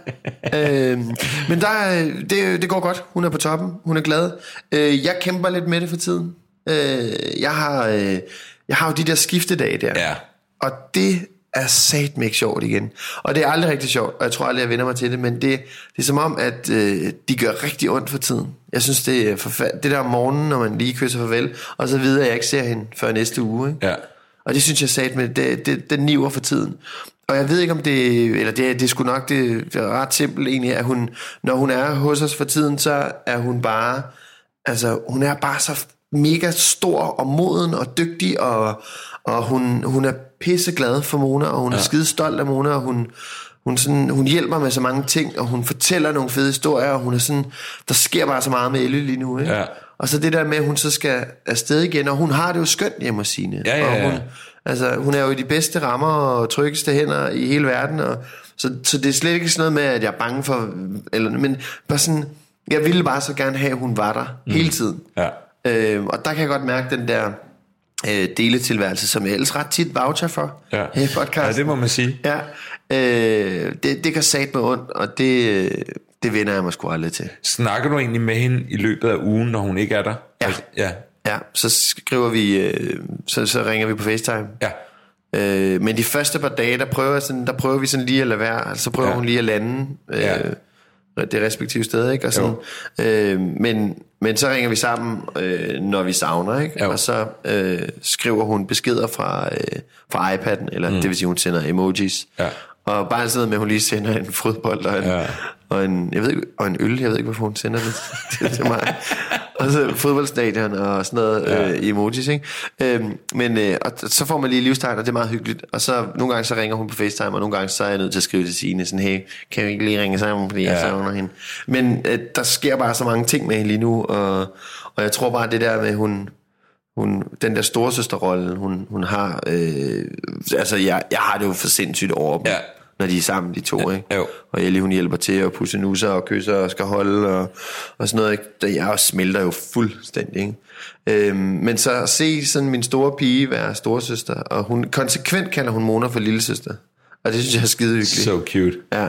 Men det går godt. Hun er på toppen. Hun er glad. Jeg kæmper lidt med det for tiden. Jeg har jo de der skiftedage der.
Ja.
Og det er satme ikke sjovt igen. Og det er aldrig rigtig sjovt, og jeg tror aldrig, jeg vender mig til det, men det er som om, at de gør rigtig ondt for tiden. Jeg synes, det er det der om morgenen, når man lige kysser farvel, og så videre, jeg ikke ser hende før næste uge. Ikke?
Ja.
Og det synes jeg satme, det niver for tiden. Og jeg ved ikke, om det, eller det er sgu nok, det er ret simpelt egentlig, at når hun er hos os for tiden, så er hun bare, altså hun er bare så mega stor og moden og dygtig, og hun er pisseglad for Mona, og hun er skide stolt af Mona, og hun hjælper med så mange ting, og hun fortæller nogle fede historier, og hun er sådan, der sker bare så meget med Elle lige nu, ikke?
Ja.
Og så det der med, at hun så skal afsted igen, og hun har det jo skønt hjemme hos Signe.
Ja.
Og hun er jo i de bedste rammer og tryggeste hænder i hele verden, og så det er slet ikke sådan noget med, at jeg er bange for, men bare sådan, jeg ville bare så gerne have, at hun var der hele tiden.
Ja.
Og der kan jeg godt mærke den der deletilværelse, som jeg ellers ret tit voucher for her i podcasten.
Ja, det må man sige.
Ja, det kan satme ondt, og det vender jeg mig sgu aldrig til.
Snakker du egentlig med hende i løbet af ugen, når hun ikke er der?
Ja. Ja, så skriver vi, så ringer vi på FaceTime.
Ja.
Men de første par dage, der prøver vi sådan lige at lade være, altså så prøver hun lige at lande det respektive sted, ikke? Og sådan, men så ringer vi sammen, når vi savner, ikke? Og så skriver hun beskeder fra iPad'en, eller det vil sige, hun sender emojis. Ja. Og bare sådan noget med, at hun lige sender en frødbold og en øl. Jeg ved ikke, hvorfor hun sender det til mig. Og så fodboldstadion og sådan noget emojis, ikke? Og så får man lige livstegn, og det er meget hyggeligt. Og så nogle gange så ringer hun på FaceTime, og nogle gange så er jeg nødt til at skrive til Signe sådan, hey, kan vi ikke lige ringe sammen, fordi jeg savner hende. Men der sker bare så mange ting med hende lige nu, og jeg tror bare, det der med, hun den der storesøsterrolle, hun har, altså jeg har det jo for sindssygt over dem. Ja. Når de er sammen, de to, ikke? Jo. Og Ellie, hun hjælper til at pusse nusser og kysser og skal holde og sådan noget, ikke? Jeg også smelter jo fuldstændig, ikke? Men så at se sådan min store pige være storesøster, og hun konsekvent kalder hun Mona for lillesøster, og det synes jeg er skide hyggeligt.
So cute.
Ja.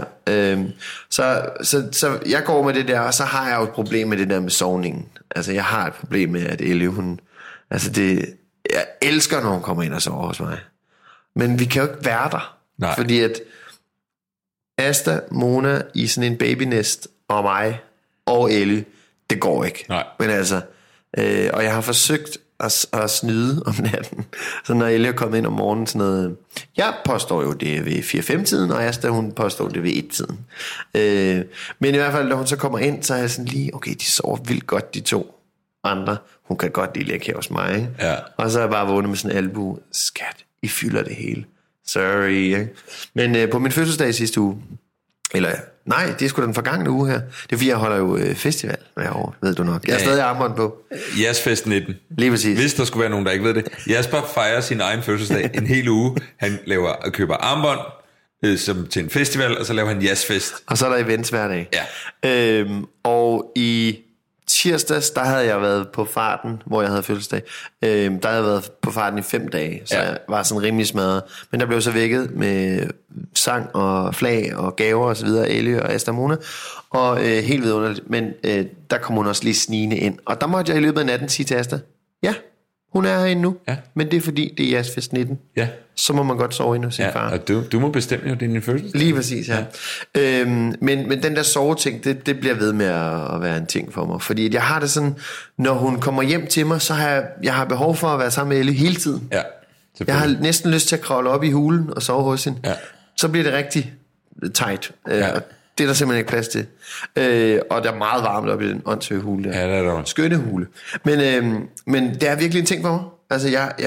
Så jeg går med det der, og så har jeg jo et problem med det der med sovningen. Altså jeg har et problem med, at Ellie, jeg elsker, når hun kommer ind og sover hos mig. Men vi kan jo ikke være der. Nej. Fordi at Asta, Mona i sådan en babynest, og mig og Ellie, det går ikke.
Nej.
Men altså, og jeg har forsøgt at snyde om natten. Så når Ellie er kommet ind om morgenen, sådan noget, jeg påstår jo det ved 4-5-tiden, og Asta, hun påstår det ved 1-tiden. Men i hvert fald, når hun så kommer ind, så er jeg sådan lige, okay, de sover vildt godt, de to andre. Hun kan godt lige lægge her hos mig, ikke? Ja. Og så er jeg bare vågnet med sådan en albu. Skat, I fylder det hele. Sorry, ikke? Men på min fødselsdag sidste uge, eller nej, det er sgu den forgangne uge her. Det er fordi, jeg holder jo festival hver år, ved du nok. Jeg har stadig armbånd på.
Jazzfest 19.
Lige præcis.
Hvis der skulle være nogen, der ikke ved det. Jasper fejrer sin egen fødselsdag en hel uge. Han køber armbånd som til en festival, og så laver han jazzfest.
Og så er der events hver dag.
Ja.
Og i tirsdags, der havde jeg været på farten, hvor jeg havde fødselsdag. Der havde jeg været på farten i 5 dage, så jeg var sådan rimelig smadret. Men der blev så vækket med sang og flag og gaver og så videre, Ellie og Asta Mona. Og helt vidunderligt, men der kom hun også lige snigende ind. Og der måtte jeg i løbet af natten sige til Asta, ja, hun er herinde nu, men det er fordi, det er Jazzfest 19. Ja. Så må man godt sove inde hos sin far.
Og du må bestemme jo, det er din fødselsdag.
Lige præcis, ja. Men den der soveting, det bliver ved med at være en ting for mig. Fordi jeg har det sådan, når hun kommer hjem til mig, så har jeg behov for at være sammen med Elle hele tiden. Ja, jeg har næsten lyst til at kravle op i hulen og sove hos hende. Ja. Så bliver det rigtig tight. Det er der simpelthen ikke plads til. Og der er meget varmt op i den åndssøge hule der.
Ja, det er der.
Skønne hule. Men det er virkelig en ting for mig. Altså,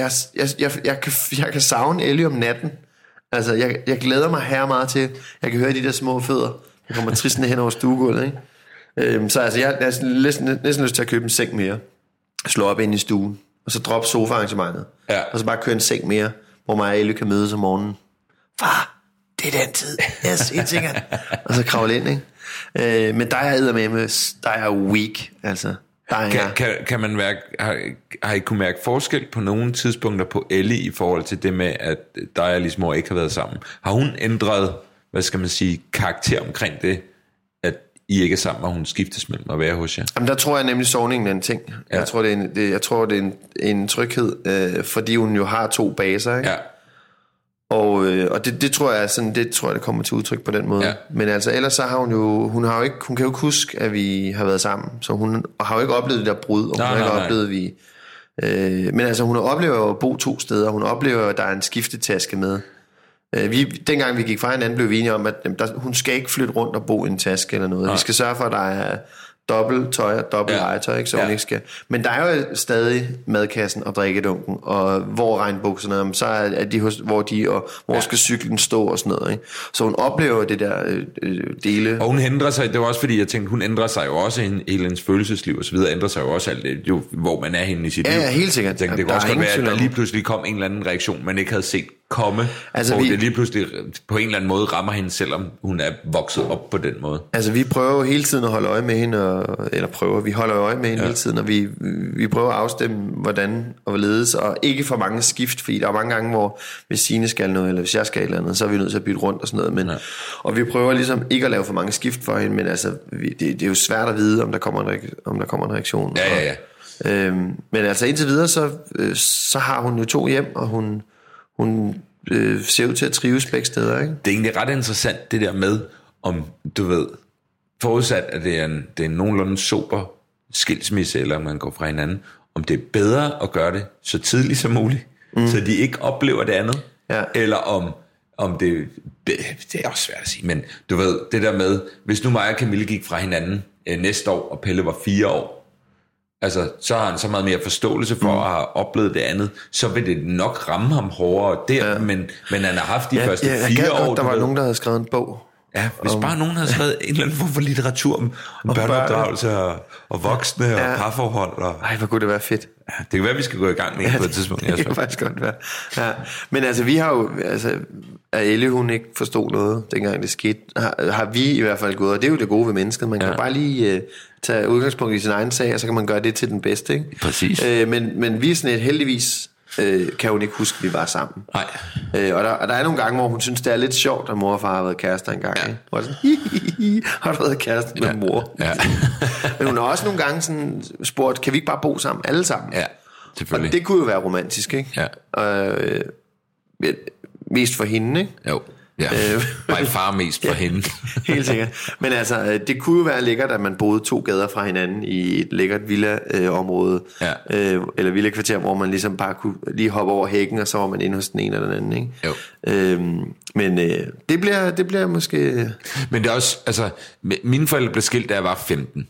jeg kan savne Ellie om natten. Altså, jeg glæder mig her meget til. Jeg kan høre de der små fødder, der kommer tristende hen over stuegulvet, ikke? Så altså, jeg er næsten lyst til at købe en seng mere. Slå op ind i stuen, og så droppe sofa-arrangementet. Ja. Og så bare køre en seng mere, hvor mig og Ellie kan mødes om morgenen. Far, det er den tid. Yes, helt sikkert. Og så kravle ind, ikke? Men der er der er weak, altså.
Kan man mærke, har I kunne mærke forskel på nogle tidspunkter på Ellie i forhold til det med, at dig og Lis mor ikke har været sammen? Har hun ændret, hvad skal man sige, karakter omkring det, at I ikke er sammen, og hun skiftes mellem at være hos jer?
Jamen, der tror jeg nemlig sovningen er en ting. Ja. Jeg tror, det er en tryghed, fordi hun jo har 2 baser, ikke? Ja. Og det tror jeg sådan, det kommer til udtryk på den måde. Ja. Men altså ellers så har hun kan jo ikke huske, at vi har været sammen, så hun har jo ikke oplevet det der brud, og hun har ikke oplevet vi. Men altså hun oplever at bo 2 steder. Hun oplever at der er en skiftetaske med. Dengang vi gik fra hinanden, blev vi enige om, at hun skal ikke flytte rundt og bo i en taske eller noget. Vi skal sørge for, at der er dobbelt tøj og dobbelt legetøj, ikke? Så hun ikke skal. Men der er jo stadig madkassen og drikkedunken, og hvor regnbukserne, så er de hos, hvor skal cyklen stå og sådan noget, ikke? Så hun oplever det der dele. Og
hun ændrer sig, det var også fordi, jeg tænkte, hun ændrer sig jo også i hele hendes følelsesliv og så videre, ændrer sig jo også alt det, jo, hvor man er henne i sit liv.
Ja, helt sikkert.
Jeg tænkte, det kunne også godt være, at der lige pludselig kom en eller anden reaktion, man ikke havde set komme, altså det lige pludselig på en eller anden måde rammer hende, selvom hun er vokset op på den måde.
Altså vi prøver hele tiden at holde øje med hende, vi holder øje med hende hele tiden, og vi prøver at afstemme, hvordan og hvorledes, og ikke for mange skift, fordi der er mange gange, hvor hvis Signe skal noget, eller hvis jeg skal et eller andet, så er vi nødt til at bytte rundt og sådan noget, men, og vi prøver ligesom ikke at lave for mange skift for hende, men altså, det er jo svært at vide, om der kommer en reaktion.
Ja.
Men altså indtil videre, så har hun jo 2 hjem, og hun ser ud til at trives begge steder, ikke?
Det er egentlig ret interessant, det der med, om du ved, forudsat, at det er en nogenlunde sober skilsmisse, eller man går fra hinanden, om det er bedre at gøre det så tidligt som muligt, så de ikke oplever det andet, eller om det er også svært at sige, men du ved, det der med, hvis nu mig og Camille gik fra hinanden næste år, og Pelle var 4 år, altså, så har han så meget mere forståelse for at have oplevet det andet, så vil det nok ramme ham hårdere der, men han har haft de første 4 år.
Godt, der var nogen, der havde skrevet en bog.
Ja, hvis bare nogen havde skrevet en eller anden form for litteratur om børneopdragelse og voksne og parforhold.
Ej, hvor kunne det være fedt.
Ja, det kan være, at vi skal gå i gang med på et tidspunkt.
Det kan faktisk godt være. Ja. Men altså, vi har jo, at Elle, hun ikke forstod noget, dengang det skete, har vi i hvert fald gået, og det er jo det gode ved mennesket. Man kan bare lige tage udgangspunkt i sin egen sag, og så kan man gøre det til den bedste, ikke?
Præcis.
Men vi er sådan et heldigvis, kan hun ikke huske, at vi var sammen.
Nej.
Og der er nogle gange, hvor hun synes, det er lidt sjovt, at mor og far har været kærester engang. Ja. Hvor det sådan, har du været kærester med mor? Ja. Men hun har også nogle gange sådan spurgt, kan vi ikke bare bo sammen, alle sammen?
Ja, selvfølgelig.
Og det kunne jo være romantisk, ikke? Ja. Mest for hende, ikke?
Jo. Ja, my far mest for hende.
Helt sikkert. Men altså, det kunne jo være lækkert, at man boede 2 gader fra hinanden i et lækkert villa-område, eller villa-kvarter, hvor man ligesom bare kunne lige hoppe over hækken, og så var man inde hos den ene eller den anden, ikke?
Jo.
Men det bliver måske...
Men det er også, altså, mine forældre blev skilt, da jeg var 15.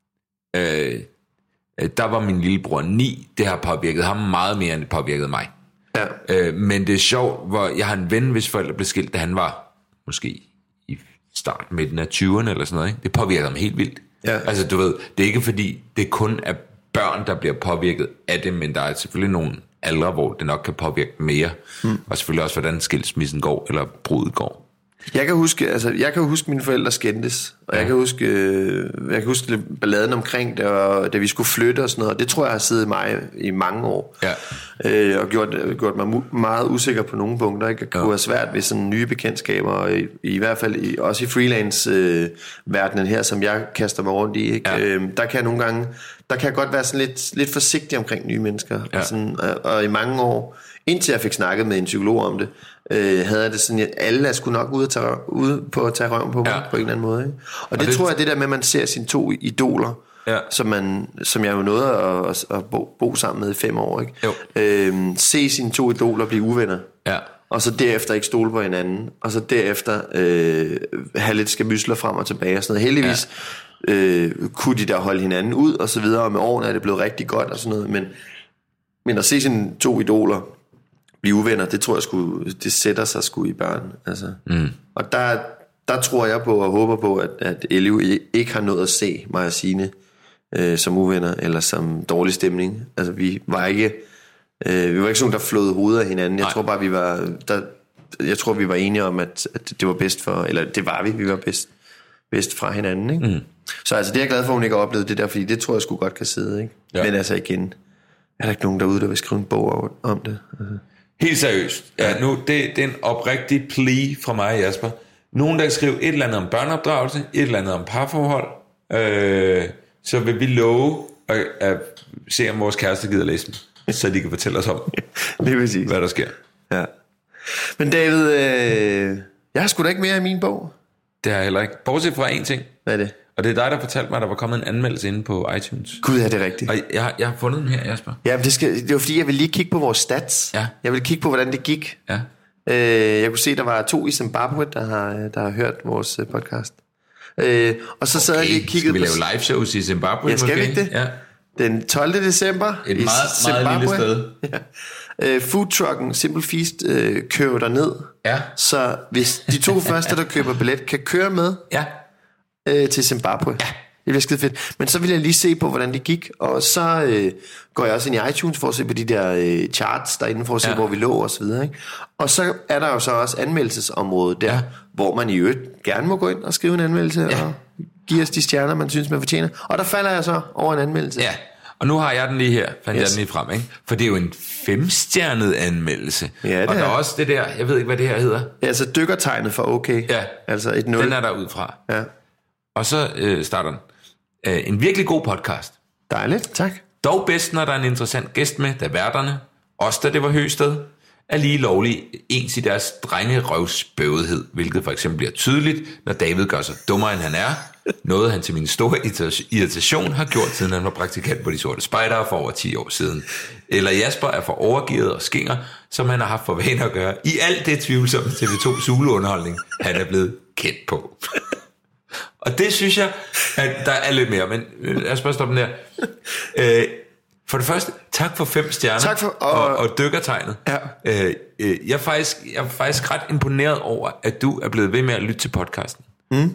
Der var min lillebror 9. Det har påvirket ham meget mere, end det påvirkede mig. Ja. Men det er sjovt, hvor jeg har en ven, hvis forældre blev skilt, da han var måske i midten af 20'erne eller sådan noget, ikke? Det påvirker ham helt vildt. Ja. Altså du ved, det er ikke fordi det kun er børn, der bliver påvirket af det, men der er selvfølgelig nogle aldre, hvor det nok kan påvirke mere. Og selvfølgelig også, hvordan skilsmissen går, eller brudet går.
Jeg kan huske mine forældre skændtes, og jeg kan huske balladen omkring da vi skulle flytte og sådan noget, og det tror jeg har siddet i mig i mange år. Ja. Og gjort mig meget usikker på nogle punkter, ikke? Det kunne være svært ved sådan nye bekendtskaber, og i hvert fald også i freelance verdenen her, som jeg kaster mig rundt i, ikke? Ja. Der kan jeg nogle gange, der kan jeg godt være sådan lidt forsigtig omkring nye mennesker, og i mange år, indtil jeg fik snakket med en psykolog om det, havde jeg det sådan, at alle skulle nok ud på at tage røven på mig på en eller anden måde, ikke? Og det tror jeg, det der med, at man ser sine 2 idoler, som jeg jo nåede at bo sammen med i 5 år, ikke? Se sine 2 idoler blive uvenner, og så derefter ikke stole på hinanden, og så derefter have lidt skærmysler frem og tilbage og sådan noget. Heldigvis kunne de der holde hinanden ud og så videre, og med årene er det blevet rigtig godt og sådan noget, Men at se sine 2 idoler blive uvenner, det tror jeg det sætter sig sgu i børn. Altså. Og der tror jeg på og håber på, at Elio ikke har nået at se mig og Signe som uvenner, eller som dårlig stemning. Altså vi var ikke sådan, der flåede hovedet af hinanden. Jeg tror bare, vi var enige om, at det var bedst for, eller det var vi var bedst fra hinanden, ikke? Så altså det er jeg glad for, at hun ikke har oplevet det der, fordi det tror jeg sgu godt kan sidde, ikke? Ja. Men altså igen, er der ikke nogen derude, der vil skrive en bog om det? Altså.
Helt seriøst. Ja, nu, det er en oprigtig plea fra mig og Jasper. Nogen, der skriver et eller andet om børneopdragelse, et eller andet om parforhold, så vil vi love at se, om vores kæreste gider læse dem, så de kan fortælle os om, hvad der sker.
Ja. Men David, jeg har sgu da ikke mere i min bog.
Det har jeg heller ikke. Bortset fra en ting.
Hvad er det?
Og det er dig, der fortalte mig, at der var kommet en anmeldelse inde på iTunes.
Gud, ja, det er rigtigt.
Og jeg har fundet den her, Jasper.
Ja, men det var fordi, jeg ville lige kigge på vores stats.
Ja.
Jeg ville kigge på, hvordan det gik.
Ja.
Jeg kunne se, der var 2 i Zimbabwe, der har hørt vores podcast. Og så sad jeg lige og kiggede
på... Skal vi lave live shows i Zimbabwe?
Ja, skal vi ikke det?
Ja.
Den 12. december
et meget lille sted.
Ja. Foodtrucken Simple Feast kører der ned.
Ja.
Så hvis de 2 første, der køber billet, kan køre med til Zimbabwe. Ja. Det bliver skide fedt. Men så vil jeg lige se på, hvordan det gik. Og så går jeg også ind i iTunes for at se på de der charts derinde, for at se, hvor vi lå og så videre. Ikke? Og så er der jo så også anmeldelsesområdet der, hvor man i øvrigt gerne må gå ind og skrive en anmeldelse og give os de stjerner, man synes, man fortjener. Og der falder jeg så over en anmeldelse.
Ja, og nu har jeg den lige her, jeg den lige frem, ikke? For det er jo en 5-stjernet anmeldelse.
Ja, det
og der er også det der, jeg ved ikke, hvad det her hedder.
Ja, altså dykkertegnet for okay.
Ja,
altså et 0.
Den er der ud fra.
Ja.
Og så starter den. En virkelig god podcast.
Dejligt, tak.
Dog bedst, når der er en interessant gæst med, da værterne, også da det var Høsted, er lige lovlig ens i deres drengerøvsbøvethed, hvilket for eksempel bliver tydeligt, når David gør sig dummere, end han er. Noget han til min store irritation har gjort, siden han var praktikant på De Sorte Spejdere for over 10 år siden. Eller Jasper er for overgivet og skinger, som han har haft for vane at gøre, i alt det tvivlsomme TV2 Zulu-underholdning, han er blevet kendt på. Og det synes jeg, at der er lidt mere, men lad os bare stoppe den der. For det første, tak for 5 stjerner. Tak for, og dykkertegnet. Ja. Jeg er faktisk ret imponeret over, at du er blevet ved med at lytte til podcasten.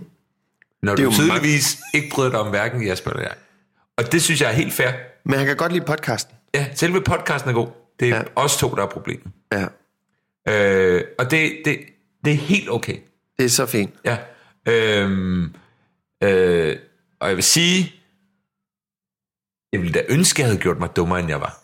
Når du tydeligvis ikke bryder dig om hverken Jasper eller jeg. Og det synes jeg er helt fair.
Men han kan godt lide podcasten.
Ja, selve podcasten er god. Det er os 2, der er problemet.
Ja.
Og det er helt okay.
Det er så fint.
Ja. Og jeg vil sige, jeg ville da ønske, at jeg havde gjort mig dummere, end jeg var.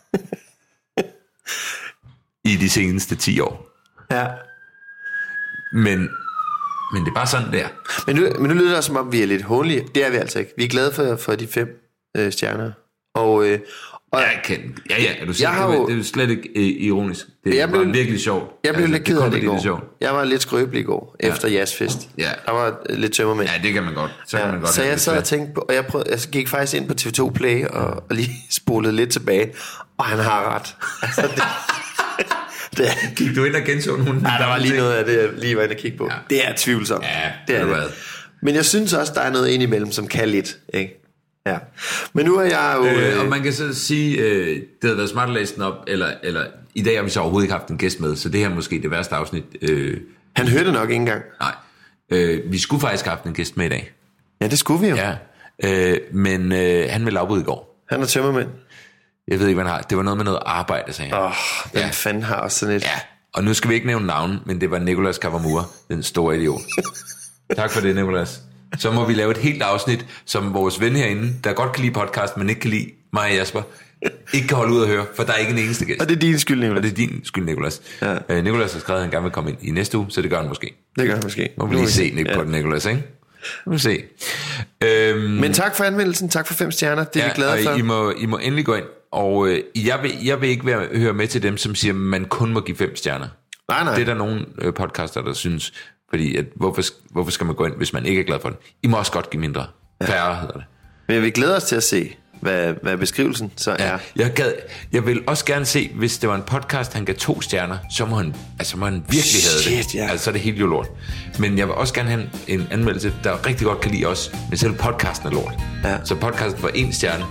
I de seneste 10 år.
Ja.
Men det er bare sådan, der.
Men nu lyder det som om, vi er lidt hånlige. Det er vi altså ikke. Vi er glade for de 5 stjerner. Og
er du sikker? Det er jo slet ikke ironisk. Det var virkelig sjovt.
Jeg blev lidt ked af det i går. Jeg var lidt skrøbelig i går, efter jazzfest.
Ja.
Der var lidt tømmermænd.
Ja, det kan man godt.
Så jeg sad og tænkte på, og jeg gik faktisk ind på TV2 Play og lige spolede lidt tilbage. Og han har ret. Altså,
Gik du ind og genså nogle?
Nej, der var lige noget af det, jeg lige var inde og kigge på. Ja. Det er tvivlsomt.
Ja,
det er det. Men jeg synes også, der er noget indimellem, som kan lidt, ikke? Ja. Men nu er jeg jo...
og man kan så sige, det havde været smart at læse den op, eller i dag har vi så overhovedet ikke haft en gæst med, så det her er måske det værste afsnit.
Han hørte nok ikke engang.
Nej. Vi skulle faktisk have haft en gæst med i dag.
Ja, det skulle vi jo.
Ja. Men han ville afbryde i går.
Han er tømmermænd.
Jeg ved ikke, hvad han har. Det var noget med noget arbejde, sagde han.
Hvem fanden har også sådan et...
Ja, og nu skal vi ikke nævne navn, men det var Nicolas Kawamura, den store idiot. Tak for det, Nicolas. Så må vi lave et helt afsnit, som vores ven herinde, der godt kan lide podcast, men ikke kan lide mig og Jasper, ikke kan holde ud at høre, for der er ikke en eneste gæst.
Og det er din skyld, Nicolas.
Og det er din skyld, Nicolas. Ja. Nicolas har skrevet, at han gerne vil komme ind i næste uge, så det gør han måske.
Det gør han måske.
Må vi lige se på den, Nicolas, ikke? Nu må vi se.
Men tak for anmeldelsen, tak for 5 stjerner, det er vi glade for.
I må endelig gå ind, og jeg vil ikke høre med til dem, som siger, at man kun må give 5 stjerner.
Nej.
Det er der nogle podcaster, der synes, fordi at, hvorfor skal man gå ind, hvis man ikke er glad for det? I må også godt give mindre. Færre hedder det.
Men vi glæder os til at se, hvad beskrivelsen så er.
Jeg vil også gerne se, hvis det var en podcast, han gav 2 stjerner, så må han virkelig have det.
Ja.
Altså, så er det helt jo lort. Men jeg vil også gerne have en anmeldelse, der rigtig godt kan lide os, men selv podcasten er lort. Ja. Så podcasten var 1 stjerne,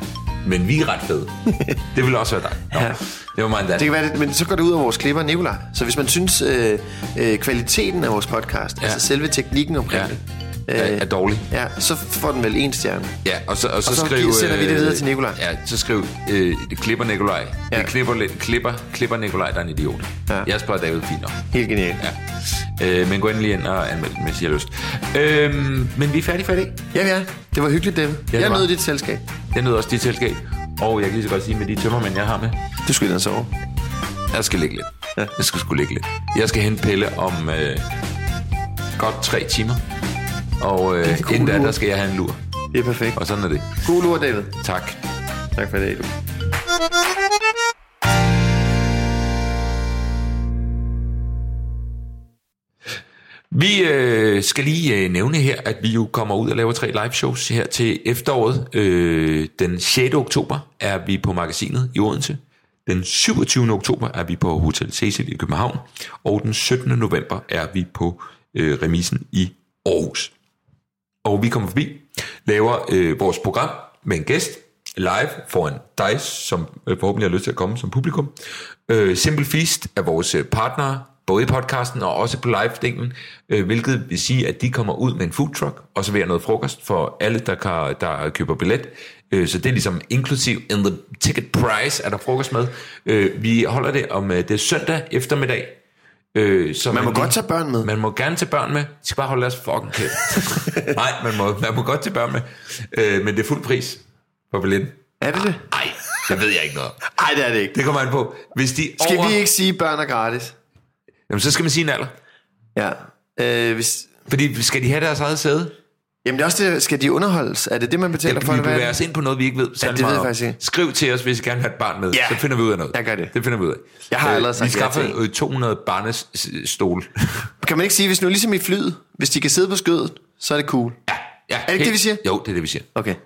Men vi er ret fede. Det vil også være dig.
Ja.
Det var meget
Det kan være, men så går det ud af vores klipper, Nikolaj. Så hvis man synes, kvaliteten af vores podcast, altså selve teknikken omkring det,
er dårlig.
Ja, så får den vel 1 stjerne.
Ja, og så skriv...
sender vi det videre til Nikolaj.
Ja, så skriv, det klipper Nikolaj. Ja. Det klipper Nikolaj, der er en idiot. Ja. Jasper og David, fint nok.
Helt genialt.
Ja. Men gå endelig ind og anmeld den, hvis I har lyst. Men vi er færdige for i dag.
Ja, vi er. Det var hyggeligt, David.
Ja,
jeg nød dit selskab.
Jeg nød også dit selskab. Og jeg kan lige så godt sige, med de tømmermænd, jeg har med.
Du skal ind og sove.
Jeg skal ligge lidt. Ja. Jeg skal sgu ligge lidt. Jeg skal hente Pelle om godt 3 timer. Og inden da, der skal jeg have en lur.
Det er perfekt.
Og sådan er det.
God lur, David.
Tak.
Tak for i dag, du.
Vi skal lige nævne her, at vi jo kommer ud og laver 3 live shows her til efteråret. Den 6. oktober er vi på Magasinet i Odense. Den 27. oktober er vi på Hotel Cecil i København. Og den 17. november er vi på Remisen i Aarhus. Og vi kommer forbi, laver vores program med en gæst live foran dig, som forhåbentlig har lyst til at komme som publikum. Simple Feast er vores partnere, både i podcasten og også på live-delen, hvilket vil sige, at de kommer ud med en food truck og serverer noget frokost for alle, der køber billet. Så det er ligesom inklusiv in the ticket price, er der frokost med. Vi holder det om det er søndag eftermiddag. Så
man må godt tage børn med.
Man må gerne tage børn med. De skal bare holde deres fucking kæft. Nej, man må godt tage børn med. Men det er fuld pris på billetten.
Er det det?
Nej, det ved jeg ikke noget om.
Nej, det er det ikke.
Det kommer an på. Hvis de
skal vi ikke sige, at børn er gratis?
Jamen, så skal man sige en alder.
Ja.
Fordi skal de have deres eget sæde?
Jamen det er også det, skal de underholdes? Er det det, man betaler for?
Vi bevæger os ind på noget, vi ikke ved.
Ja, det ved jeg faktisk ikke.
Skriv til os, hvis I gerne vil have et barn med. Ja. Så finder vi ud af noget.
Jeg gør det.
Det finder vi ud af.
Jeg har allerede sagt
vi skaffer 200 barnestol. Kan
man ikke sige, hvis nu ligesom i flyet, hvis de kan sidde på skødet, så er det cool?
Ja.
Er det ikke det, vi siger?
Jo, det er det, vi siger.
Okay.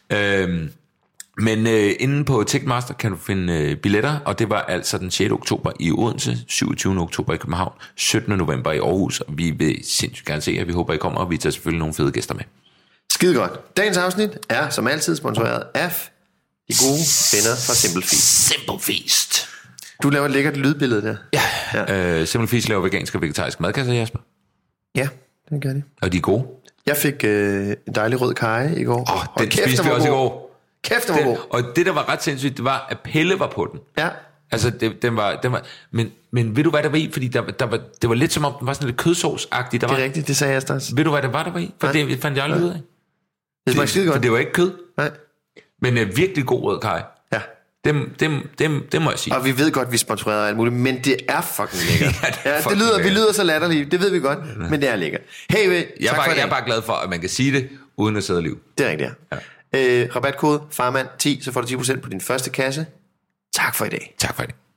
Men inde på Ticketmaster kan du finde billetter, og det var altså den 6. oktober i Odense, 27. oktober i København, 17. november i Aarhus, og vi vil sindssygt gerne se, at vi håber, I kommer, og vi tager selvfølgelig nogle fede gæster med. Skide godt. Dagens afsnit er som altid sponsoreret af de gode venner fra Simple Feast. Simple Feast. Du laver et lækkert lydbillede der. Ja. Simple Feast laver vegansk og vegetarisk madkasser, Jasper. Ja, det gør de. Og de er gode. Jeg fik en dejlig rød karry i går. Den spiste vi også i går. Kæft, den var god. Og det, der var ret sindssygt, det var, at Pelle var på den. Ja. Altså, den var men ved du, hvad der var i? Fordi det var lidt som om, den var sådan lidt kødsovsagtigt. Det er rigtigt, det sagde jeg også. Ved du, hvad der var i? For det fandt jeg aldrig ud af. Det smagte skide godt. For det var ikke kød. Nej. Men virkelig god rød karry. Ja. Det må jeg sige. Og vi ved godt, vi sponsorerer alt muligt, men det er fucking lækkert. Vi lyder så latterlige, det ved vi godt, men det er lækkert. Hey, jeg er bare glad for, at man kan sige det, uden at sidde liv. Det er rigtigt, ja. Rabatkode farmand 10, så får du 10% på din første kasse. Tak for i dag. Tak for i dag.